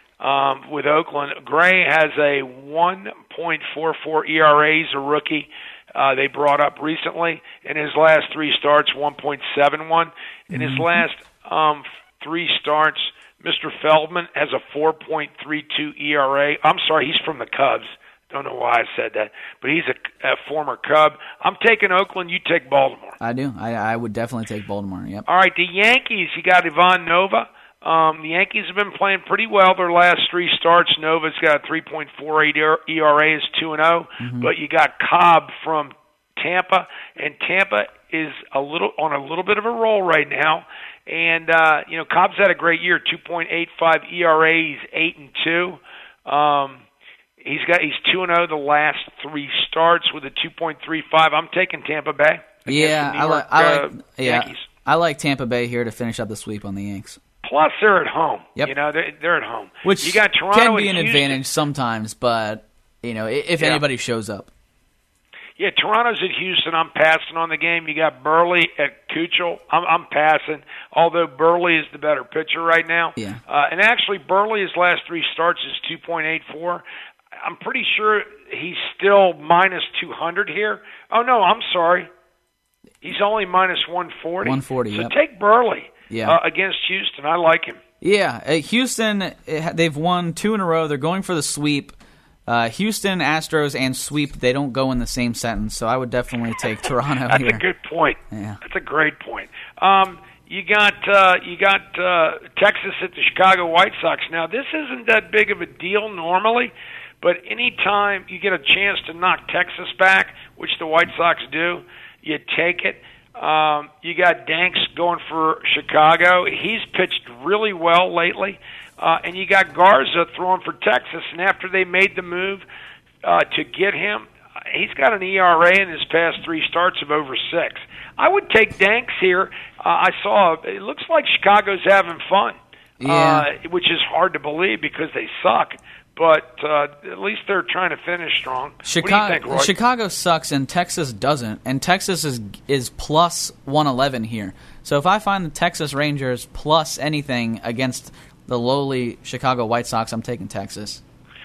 um, with Oakland. Gray has a one point four four E R A. He's a rookie. Uh, they brought up recently. In his last three starts, one point seven one. In his last um, three starts, Mister Feldman has a four point three two E R A. I'm sorry, he's from the Cubs. Don't know why I said that, but he's a, a former Cub. I'm taking Oakland. You take Baltimore. I do. I, I would definitely take Baltimore. Yep. All right, the Yankees. You got Ivan Nova. Um, the Yankees have been playing pretty well their last three starts. Nova's got a three point four eight E R A, is two and oh. But you got Cobb from Tampa, and Tampa is a little on a little bit of a roll right now. And uh, you know, Cobb's had a great year, two point eight five E R A. He's eight and two. Um, he's got he's two and oh the last three starts with a two point three five. I'm taking Tampa Bay. Yeah, I like I like uh, yeah, Yankees. I like Tampa Bay here to finish up the sweep on the Yanks. Plus, they're at home. Yep. You know, they're, they're at home. Which you got Toronto can be an Houston. advantage sometimes, but you know, if yeah. anybody shows up. Yeah, Toronto's at Houston. I'm passing on the game. You got Burley at Keuchel. I'm, I'm passing, although Burley is the better pitcher right now. Yeah. Uh, and actually, Burley, his last three starts is two point eight four. I'm pretty sure he's still minus two hundred here. Oh, no, I'm sorry. He's only minus one forty. one forty, So yep. take Burley yeah. uh, against Houston. I like him. Yeah, uh, Houston, they've won two in a row. They're going for the sweep. Uh, Houston, Astros, and sweep, they don't go in the same sentence, so I would definitely take Toronto That's here. That's a good point. Yeah. That's a great point. Um, you got uh, you got uh, Texas at the Chicago White Sox. Now, this isn't that big of a deal normally, but anytime you get a chance to knock Texas back, which the White Sox do, you take it. Um, you got Danks going for Chicago. He's pitched really well lately. Uh, and you got Garza throwing for Texas. And after they made the move uh, to get him, he's got an E R A in his past three starts of over six. I would take Danks here. Uh, I saw, it looks like Chicago's having fun, yeah. uh, which is hard to believe because they suck. But uh, at least they're trying to finish strong. Chicago, what do you think, Roy? Chicago sucks, and Texas doesn't. And Texas is is plus one eleven here. So if I find the Texas Rangers plus anything against the lowly Chicago White Sox, I'm taking Texas.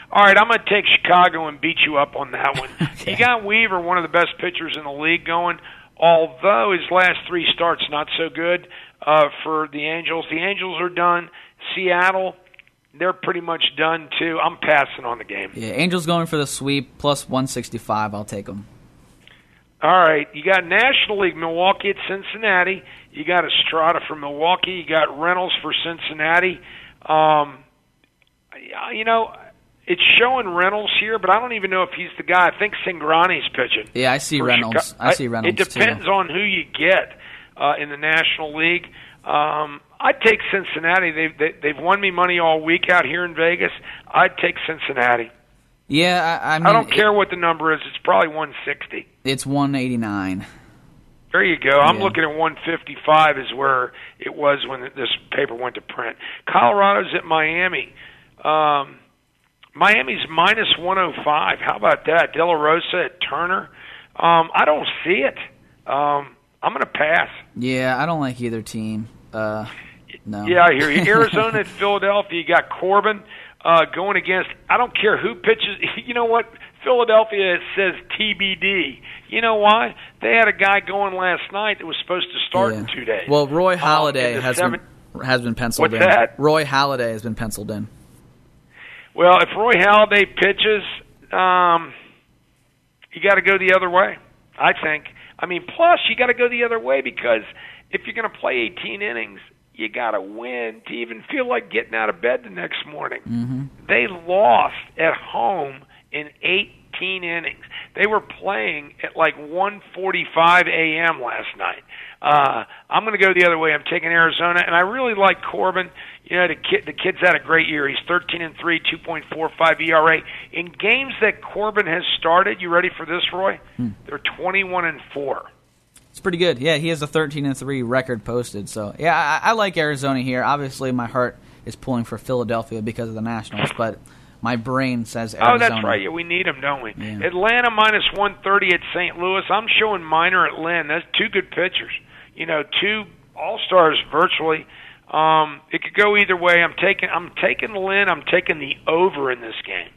All right, I'm going to take Chicago and beat you up on that one. Okay. You got Weaver, one of the best pitchers in the league, going, although his last three starts not so good uh, for the Angels. The Angels are done. Seattle, they're pretty much done, too. I'm passing on the game. Yeah, Angels going for the sweep, plus one sixty-five. I'll take them. All right, you got National League, Milwaukee at Cincinnati. You got Estrada for Milwaukee. You got Reynolds for Cincinnati. Um, you know, it's showing Reynolds here, but I don't even know if he's the guy. I think Cingrani's pitching. Yeah, I see Reynolds. Chicago. I see Reynolds, It depends too. on who you get uh, in the National League. Um, I'd take Cincinnati. They've, they, they've won me money all week out here in Vegas. I'd take Cincinnati. Yeah, I, I mean... I don't care it, what the number is. It's probably one sixty. It's one eighty-nine. There you go. I'm Yeah. looking at one fifty-five is where it was when this paper went to print. Colorado's at Miami. Um, Miami's minus one oh five. How about that? De La Rosa at Turner. Um, I don't see it. Um, I'm going to pass. Yeah, I don't like either team. Uh, no. Yeah, I hear you. Arizona at Philadelphia. You got Corbin uh, going against, I don't care who pitches. You know what? Philadelphia says T B D. You know why? They had a guy going last night that was supposed to start Yeah. in two days. Well, Roy Halladay um, has seven... been has been penciled What's in. that? Roy Halladay has been penciled in. Well, if Roy Halladay pitches, um, you got to go the other way, I think. I mean, plus you got to go the other way because if you're going to play eighteen innings, you got to win to even feel like getting out of bed the next morning. Mm-hmm. They lost at home in eighteen innings. They were playing at like one forty-five a.m. last night. Uh, I'm going to go the other way. I'm taking Arizona, and I really like Corbin. You know, the kid, the kid's had a great year. He's thirteen and three, two point four five E R A in games that Corbin has started. You ready for this, Roy? Hmm. They're twenty-one and four. It's pretty good. Yeah, he has a thirteen and three record posted. So yeah, I, I like Arizona here. Obviously, my heart is pulling for Philadelphia because of the Nationals, but my brain says Arizona. Oh, that's right. Yeah, we need them, don't we? Yeah. Atlanta minus one thirty at Saint Louis. I'm showing Minor at Lynn. That's two good pitchers. You know, two all-stars virtually. Um, it could go either way. I'm taking I'm taking Lynn. I'm taking the over in this game.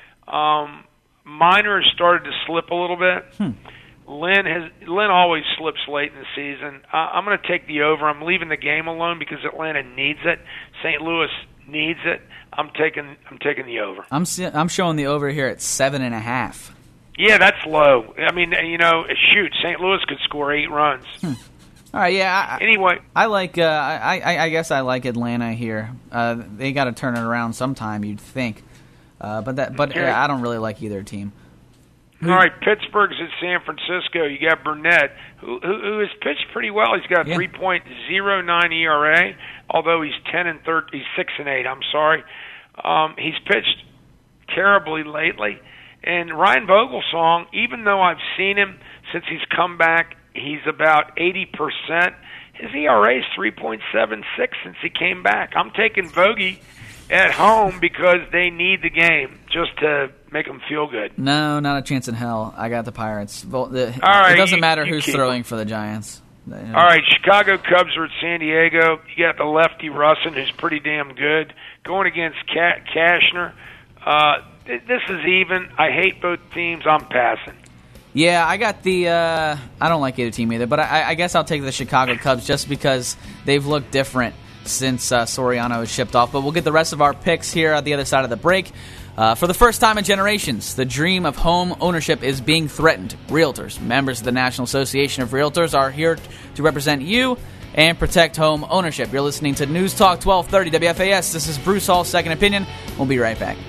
Um, Minor has started to slip a little bit. Hmm. Lynn has Lynn always slips late in the season. Uh, I'm going to take the over. I'm leaving the game alone because Atlanta needs it. Saint Louis needs it. I'm taking I'm taking the over. I'm I'm showing the over here at seven and a half. Yeah, that's low. I mean, you know, shoot, Saint Louis could score eight runs. Hmm. All right, yeah. I, anyway, I like. Uh, I, I I guess I like Atlanta here. Uh, they got to turn it around sometime, you'd think. Uh, but that, but okay. yeah, I don't really like either team. All right, Pittsburgh's at San Francisco. You got Burnett, who, who, who has pitched pretty well. He's got a yeah. three point oh nine E R A, although he's ten and thirteen. He's six and eight. I'm sorry. Um, he's pitched terribly lately. And Ryan Vogelsong, even though I've seen him since he's come back, he's about eighty percent. His E R A is three point seven six since he came back. I'm taking Vogie at home because they need the game just to make them feel good. No, not a chance in hell. I got the Pirates. Well, the, All right, it doesn't you, matter you who's keep throwing them. for the Giants. You know. All right, Chicago Cubs are at San Diego. You got the lefty Russin, who's pretty damn good, going against Ka- Cashner. Uh, th- this is even. I hate both teams. I'm passing. Yeah, I got the. Uh, I don't like either team either, but I, I guess I'll take the Chicago Cubs just because they've looked different since uh, Soriano has shipped off. But we'll get the rest of our picks here at the other side of the break. Uh, for the first time in generations, the dream of home ownership is being threatened. Realtors, members of the National Association of Realtors, are here to represent you and protect home ownership. You're listening to News Talk twelve thirty W F A S. This is Bruce Hall, Second Opinion. We'll be right back.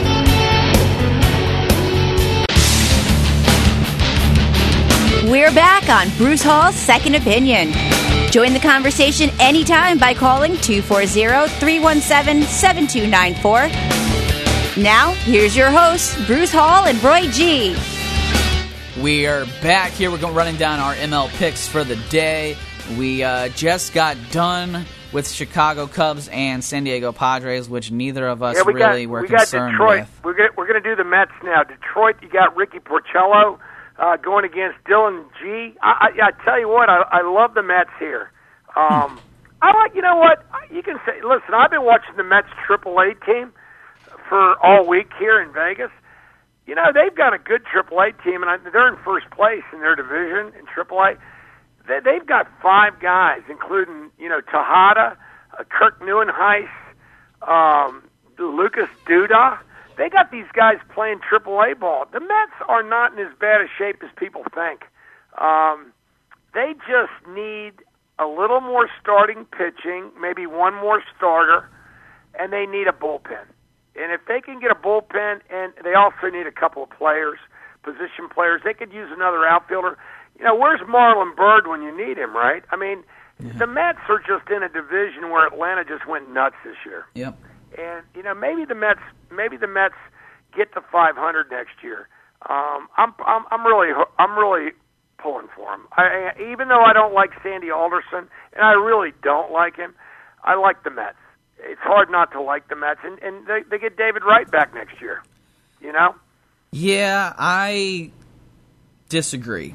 We're back on Bruce Hall's Second Opinion. Join the conversation anytime by calling two four zero, three one seven, seven two nine four. Now, here's your hosts, Bruce Hall and Roy G. We are back here. We're going running down our M L picks for the day. We uh, just got done with Chicago Cubs and San Diego Padres, which neither of us yeah, we really got, were we concerned got Detroit. with. We're gonna, we're going to do the Mets now. Detroit, you got Ricky Porcello uh, going against Dylan G. I, I, I tell you what, I, I love the Mets here. Um, I like, you know what, you can say, listen, I've been watching the Mets Triple A team for all week here in Vegas. You know, they've got a good triple A team, and they're in first place in their division in triple A. They, they've got five guys, including, you know, Tejada, uh, Kirk Neuenhuis, um, Lucas Duda. They got these guys playing triple A ball. The Mets are not in as bad a shape as people think. Um, they just need a little more starting pitching, maybe one more starter, and they need a bullpen. And if they can get a bullpen, and they also need a couple of players, position players, they could use another outfielder. You know, where's Marlon Byrd when you need him, right? I mean, yeah. the Mets are just in a division where Atlanta just went nuts this year. Yep. And you know, maybe the Mets, maybe the Mets get to five hundred next year. Um, I'm, I'm, I'm really, I'm really pulling for them. I, even though I don't like Sandy Alderson, and I really don't like him, I like the Mets. It's hard not to like the Mets, and, and they, they get David Wright back next year. You know? Yeah, I disagree.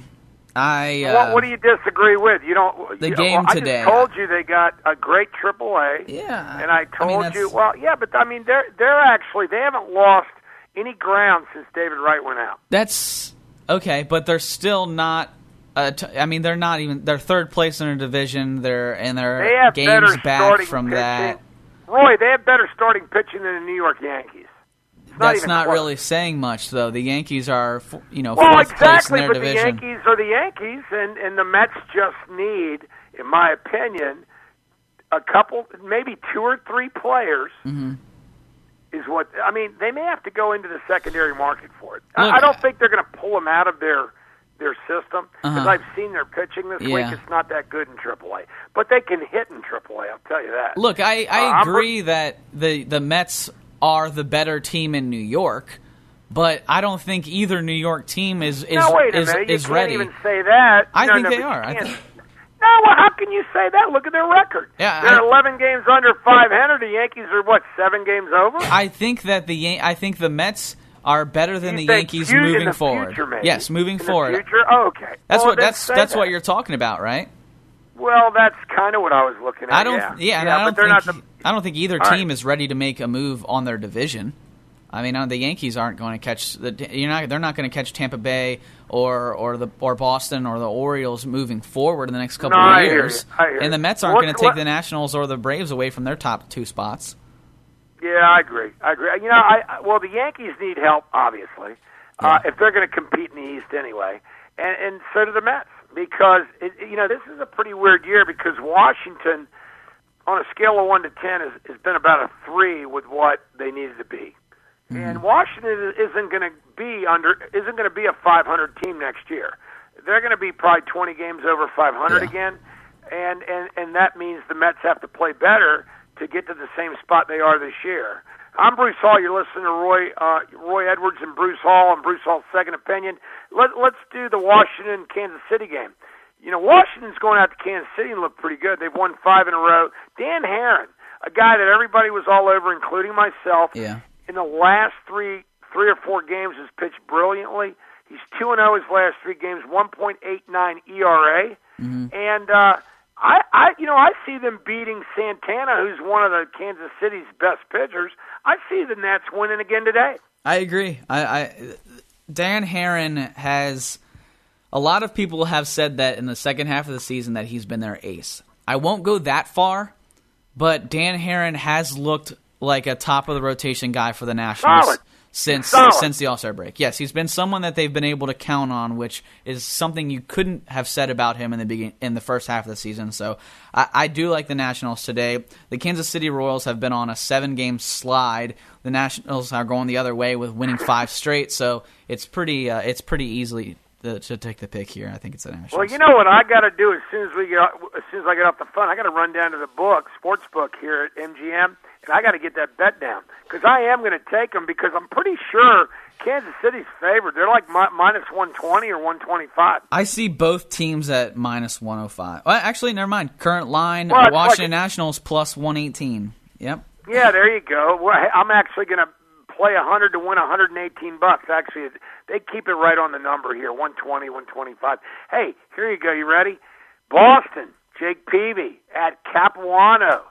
I uh, what, what do you disagree with? You don't. The you, game well, today. I just told you they got a great triple A. Yeah, and I told I mean, you. Well, yeah, but I mean, they're they're actually they haven't lost any ground since David Wright went out. That's okay, but they're still not. Uh, t- I mean, they're not even. They're third place in their division. They're and they're they have games better back from pitching. that. Roy, they have better starting pitching than the New York Yankees. It's That's not, not close. really saying much, though. The Yankees are, you know, well, fourth exactly, place in their but division. the Yankees are the Yankees, and, and the Mets just need, in my opinion, a couple, maybe two or three players. Mm-hmm. Is what I mean. They may have to go into the secondary market for it. Look, I, I don't think they're going to pull them out of their their system because uh-huh. I've seen their pitching this yeah. week. It's not that good in triple A, but they can hit in triple A. I'll tell you that. Look, I, I uh, agree that the the Mets are the better team in New York, but I don't think either New York team is is no, wait a is, minute. You is can't ready. even say that. I no, think no, they but are. you I can't. think. No, well, how can you say that? Look at their record. Yeah, they're I, eleven games under five hundred. The Yankees are what, seven games over? I think that the Yan- I think the Mets are better than you the Yankees future, moving in the forward. Future, maybe. Yes, moving in forward. The future? Oh, okay. That's well, what that's that's that. what you're talking about, right? Well, that's kind of what I was looking at. I don't. Yeah, Yeah, and yeah I don't but they're think not the, I don't think either All team right. is ready to make a move on their division. I mean, the Yankees aren't going to catch the. You're not. They're not going to catch Tampa Bay or or the or Boston or the Orioles moving forward in the next couple no, of I hear years. you. I hear and the you. Mets aren't What- going to take what- the Nationals or the Braves away from their top two spots. Yeah, I agree. I agree. You know, I I- well, the Yankees need help, obviously, uh, if they're going to compete in the East anyway, and and so do the Mets because it, you know this is a pretty weird year because Washington, on a scale of one to ten, has, has been about a three with what they needed to be. And Washington isn't going to be under isn't going to be a five hundred team next year. They're going to be probably twenty games over five hundred Yeah. again, and, and and that means the Mets have to play better to get to the same spot they are this year. I'm Bruce Hall. You're listening to Roy uh, Roy Edwards and Bruce Hall and Bruce Hall's Second Opinion. Let, let's do the Washington Kansas City game. You know, Washington's going out to Kansas City and look pretty good. They've won five in a row. Dan Herron, a guy that everybody was all over, including myself. Yeah. In the last three three or four games has pitched brilliantly. He's two and oh his last three games, one point eight nine E R A. Mm-hmm. And uh I, I you know, I see them beating Santana, who's one of the Kansas City's best pitchers. I see the Nats winning again today. I agree. I, I Dan Herron has a lot of people have said that in the second half of the season that he's been their ace. I won't go that far, but Dan Herron has looked like a top of the rotation guy for the Nationals Solid. since Solid. since the All-Star break. Yes, he's been someone that they've been able to count on, which is something you couldn't have said about him in the begin- in the first half of the season. So I, I do like the Nationals today. The Kansas City Royals have been on a seven-game slide. The Nationals are going the other way with winning five straight. So it's pretty uh, it's pretty easily the, to take the pick here. I think it's the Nationals. Well, you know what I got to do as soon as we get as soon as I get off the phone, I got to run down to the book, sports book here at M G M. And I got to get that bet down because I am going to take them because I'm pretty sure Kansas City's favored. They're like mi- minus one twenty or one twenty-five. I see both teams at minus one oh five. Well, actually, never mind. Current line, Well, it's Washington like a- Nationals plus one eighteen. Yep. Yeah, there you go. Well, hey, I'm actually going to play one hundred to win one hundred eighteen bucks. Actually, they keep it right on the number here, one twenty, one twenty-five. Hey, here you go. You ready? Boston, Jake Peavy at Capuano.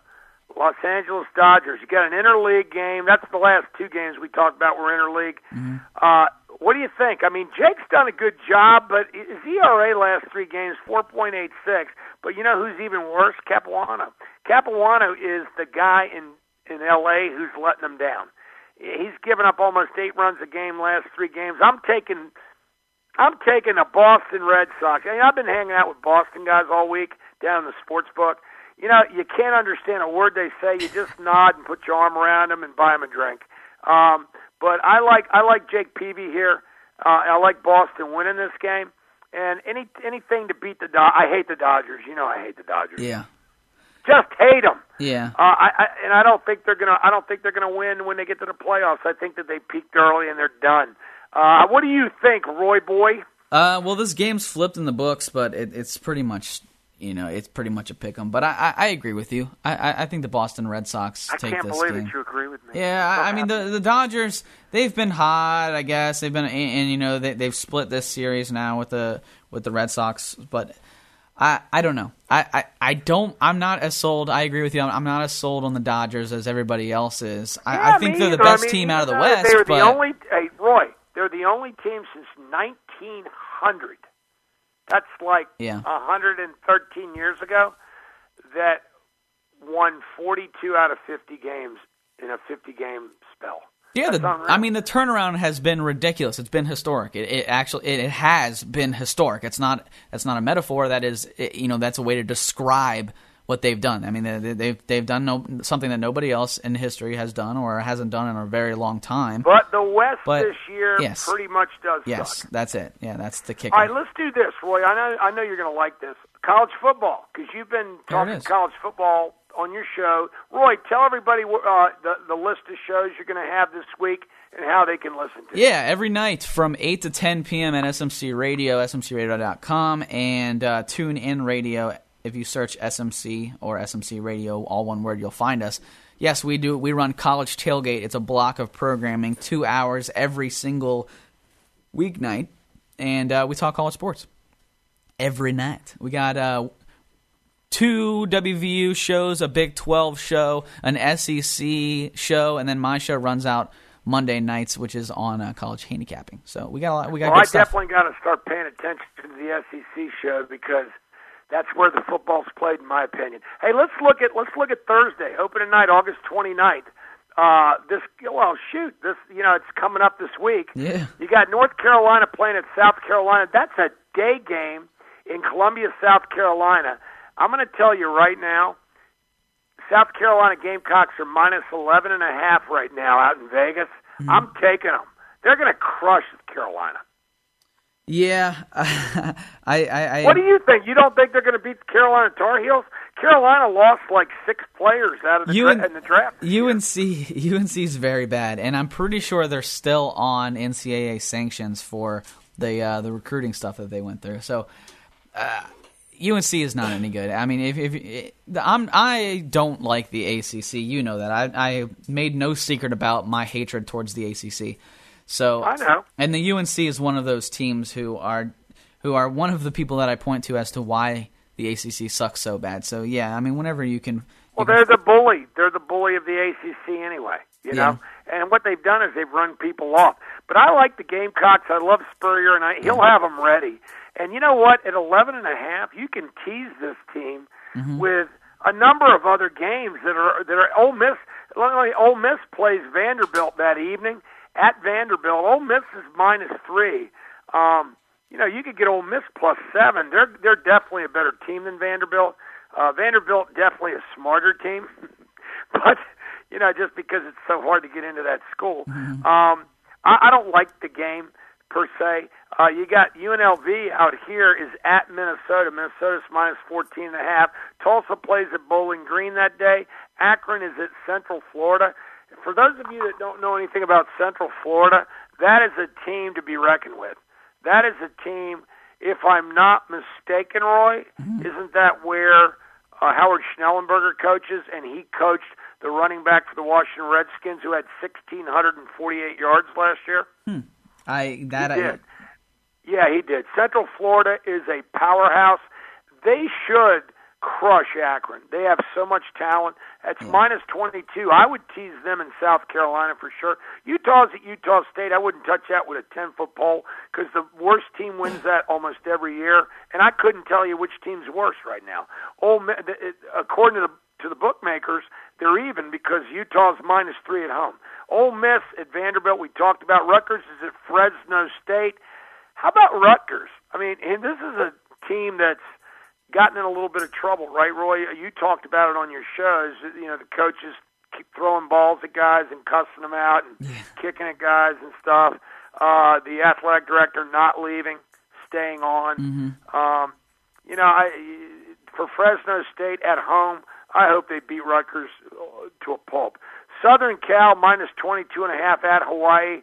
Los Angeles Dodgers. You got an interleague game. That's the last two games we talked about were interleague. Mm-hmm. Uh, what do you think? I mean, Jake's done a good job, but his E R A last three games, four point eight six. But you know who's even worse? Capuano. Capuano is the guy in, in L A who's letting them down. He's given up almost eight runs a game last three games. I'm taking I'm taking the Boston Red Sox. I mean, I've been hanging out with Boston guys all week down in the sports book. You know, you can't understand a word they say. You just nod and put your arm around them and buy them a drink. Um, but I like I like Jake Peavy here. Uh, I like Boston winning this game. And any anything to beat the Dodgers. I hate the Dodgers. You know I hate the Dodgers. Yeah. Just hate them. Yeah. Uh, I, I and I don't think they're gonna. I don't think they're gonna win when they get to the playoffs. I think that they peaked early and they're done. Uh, what do you think, Roy boy? Uh, well, this game's flipped in the books, but it, it's pretty much, you know, it's pretty much a pick 'em. But I, I, I agree with you. I, I, I think the Boston Red Sox I take can't this believe game. that you agree with me. Yeah, I, I mean the the Dodgers, they've been hot. I guess they've been, and, and you know they they've split this series now with the with the Red Sox, but. I, I don't know. I, I, I don't. I'm not as sold. I agree with you. I'm, I'm not as sold on the Dodgers as everybody else is. I, yeah, I think they're the either. best I mean, team out of the know, West. They're but the only. Hey, Roy, they're the only team since nineteen hundred. That's like yeah. one hundred thirteen years ago that won forty-two out of fifty games in a fifty-game spell. Yeah, That's the, unreal. I mean the turnaround has been ridiculous. It's been historic. It, it actually it, it has been historic. It's not that's not a metaphor. That is it, you know that's a way to describe what they've done. I mean they, they've they've done no, something that nobody else in history has done or hasn't done in a very long time. But the West But, this year yes. pretty much does Yes, suck. that's it. Yeah, that's the kicker. All right, let's do this, Roy. I know I know you're going to like this. College football, because you've been There it talking is. college football on your show. Roy, tell everybody uh, the, the list of shows you're going to have this week and how they can listen to it. Yeah, every night from eight to ten p.m. at S M C Radio, S M C radio dot com, and uh, Tune In Radio. If you search S M C or S M C Radio, all one word, you'll find us. Yes, we do. We run College Tailgate. It's a block of programming, two hours every single weeknight, and uh, we talk college sports every night. We got uh, two W V U shows, a Big twelve show, an S E C show, and then my show runs out Monday nights, which is on uh, college handicapping. So we got a lot. We got well, good I stuff. definitely got to start paying attention to the S E C show because that's where the football's played, in my opinion. Hey, let's look at let's look at Thursday, opening night, August twenty-ninth. Uh, this well, shoot, this you know it's coming up this week. Yeah. You got North Carolina playing at South Carolina. That's a day game in Columbia, South Carolina. I'm going to tell you right now, South Carolina Gamecocks are minus eleven and a half right now out in Vegas. Mm-hmm. I'm taking them. They're going to crush Carolina. Yeah, I, I, I. What do you think? You don't think they're going to beat the Carolina Tar Heels? Carolina lost like six players out of the, U N- dra- in the draft. U N C U N C is very bad, and I'm pretty sure they're still on N C double A sanctions for the uh, the recruiting stuff that they went through. So uh, U N C is not any good. I mean, if, if I'm I don't like the A C C, you know that. I I made no secret about my hatred towards the A C C. So I know. And the U N C is one of those teams who are who are one of the people that I point to as to why the A C C sucks so bad. So yeah, I mean, whenever you can. Well, you can they're the bully. They're the bully of the A C C anyway. You Yeah. know, and what they've done is they've run people off. But I like the Gamecocks. I love Spurrier, and I, he'll have them ready. And you know what? At eleven and a half, you can tease this team Mm-hmm. with a number of other games that are that are Ole Miss. Ole Miss plays Vanderbilt that evening at Vanderbilt. Ole Miss is minus three. Um, you know, you could get Ole Miss plus seven. They're they're definitely a better team than Vanderbilt. Uh, Vanderbilt definitely a smarter team, but you know, just because it's so hard to get into that school. Mm-hmm. Um, I, I don't like the game per se. Uh, you got U N L V out here is at Minnesota. Minnesota's minus fourteen and a half. Tulsa plays at Bowling Green that day. Akron is at Central Florida. For those of you that don't know anything about Central Florida, that is a team to be reckoned with. That is a team, if I'm not mistaken, Roy, mm-hmm. isn't that where uh, Howard Schnellenberger coaches, and he coached the running back for the Washington Redskins who had one thousand six hundred forty-eight yards last year? Hmm. I that he I did. Yeah, he did. Central Florida is a powerhouse. They should crush Akron. They have so much talent. That's yeah. minus twenty-two. I would tease them in South Carolina for sure. Utah's at Utah State. I wouldn't touch that with a ten-foot pole because the worst team wins that almost every year, and I couldn't tell you which team's worse right now. Ole Miss, according to the to the bookmakers, they're even because Utah's minus three at home. Ole Miss at Vanderbilt, we talked about. Rutgers is at Fresno State. How about Rutgers? I mean, and this is a team that's gotten in a little bit of trouble, right, Roy? You talked about it on your shows. You know, the coaches keep throwing balls at guys and cussing them out and yeah. kicking at guys and stuff. Uh, the athletic director not leaving, staying on. Mm-hmm. Um, you know, I, for Fresno State at home, I hope they beat Rutgers to a pulp. Southern Cal minus twenty-two and a half at Hawaii.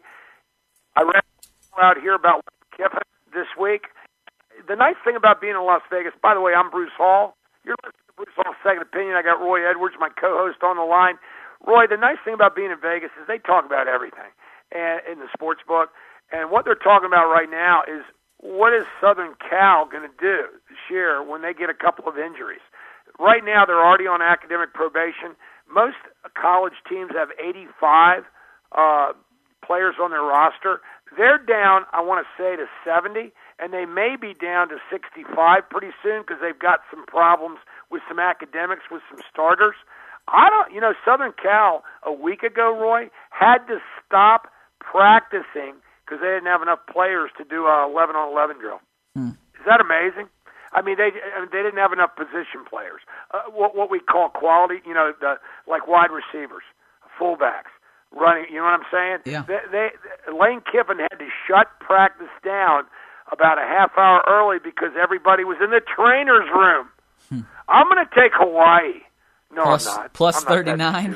I read out here about Kiffin this week. The nice thing about being in Las Vegas, by the way, I'm Bruce Hall. You're listening to Bruce Hall's Second Opinion. I got Roy Edwards, my co-host, on the line. Roy, the nice thing about being in Vegas is they talk about everything and in the sports book. And what they're talking about right now is what is Southern Cal going to do this year when they get a couple of injuries? Right now, they're already on academic probation. Most college teams have eighty-five uh, players on their roster. They're down, I want to say, to seventy, and they may be down to sixty-five pretty soon because they've got some problems with some academics, with some starters. I don't, you know, Southern Cal a week ago, Roy, had to stop practicing because they didn't have enough players to do a eleven on eleven drill. Hmm. Is that amazing? I mean, they I mean, they didn't have enough position players, uh, what what we call quality, you know, the, like wide receivers, fullbacks, running. You know what I'm saying? Yeah. They, they, Lane Kiffin had to shut practice down about a half hour early because everybody was in the trainer's room. Hmm. I'm going to take Hawaii. No, plus, I'm not. Plus I'm not thirty-nine.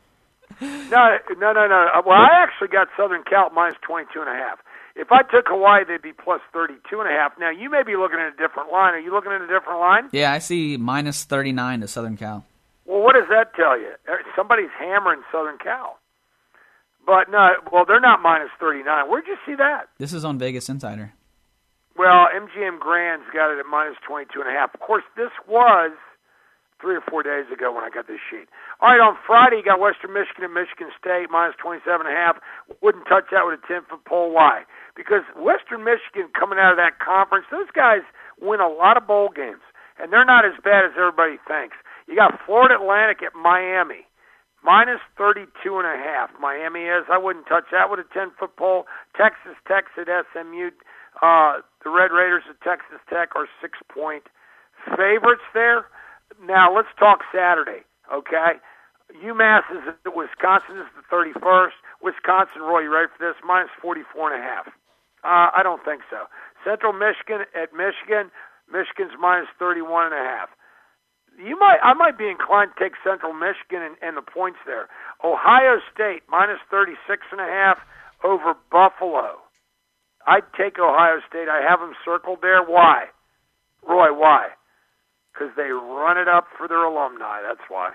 No, no, no, no. Well, I actually got Southern Cal minus twenty-two and a half. If I took Hawaii, they'd be plus thirty-two and a half. Now, you may be looking at a different line. Are you looking at a different line? Yeah, I see minus thirty-nine to Southern Cal. Well, what does that tell you? Somebody's hammering Southern Cal. But, no, well, they're not minus thirty-nine. Where'd you see that? This is on Vegas Insider. Well, M G M Grand's got it at minus twenty-two and a half. Of course, this was three or four days ago when I got this sheet. All right, on Friday, you got Western Michigan and Michigan State, minus twenty-seven and a half. Wouldn't touch that with a ten-foot pole. Why? Because Western Michigan coming out of that conference, those guys win a lot of bowl games, and they're not as bad as everybody thinks. You got Florida Atlantic at Miami, minus thirty-two and a half. Miami is. I wouldn't touch that with a ten-foot pole. Texas Tech at S M U. Uh, the Red Raiders at Texas Tech are six-point favorites there. Now, let's talk Saturday, okay? UMass is at Wisconsin. This is the thirty-first. Wisconsin, Roy, you ready for this? Minus forty-four and a half. Uh, I don't think so. Central Michigan at Michigan. Michigan's minus thirty-one and a half. You might, I might be inclined to take Central Michigan and, and the points there. Ohio State, minus thirty-six and a half over Buffalo. I'd take Ohio State. I have them circled there. Why? Roy, why? Because they run it up for their alumni. That's why.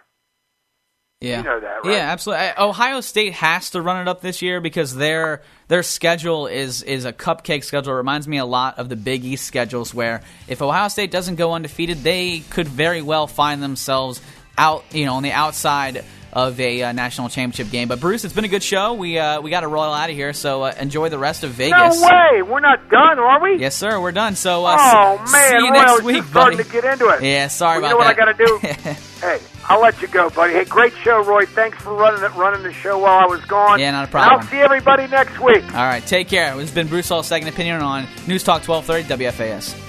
Yeah. You know that, right? Yeah, absolutely. Ohio State has to run it up this year because their their schedule is is a cupcake schedule. It reminds me a lot of the Big East schedules where if Ohio State doesn't go undefeated, they could very well find themselves out, you know, on the outside of a uh, national championship game. But Bruce, it's been a good show. We uh, we got to roll out of here, so uh, enjoy the rest of Vegas. No way, we're not done, are we? Yes, sir, we're done. So uh, oh see, man, see you well, next I was week, just buddy. starting to get into it. Yeah, sorry well, about that. You know that. what I got to do? Hey, I'll let you go, buddy. Hey, great show, Roy. Thanks for running it, running the show while I was gone. Yeah, not a problem. And I'll see everybody next week. All right, take care. This has been Bruce Hall's Second Opinion on News Talk twelve thirty W F A S.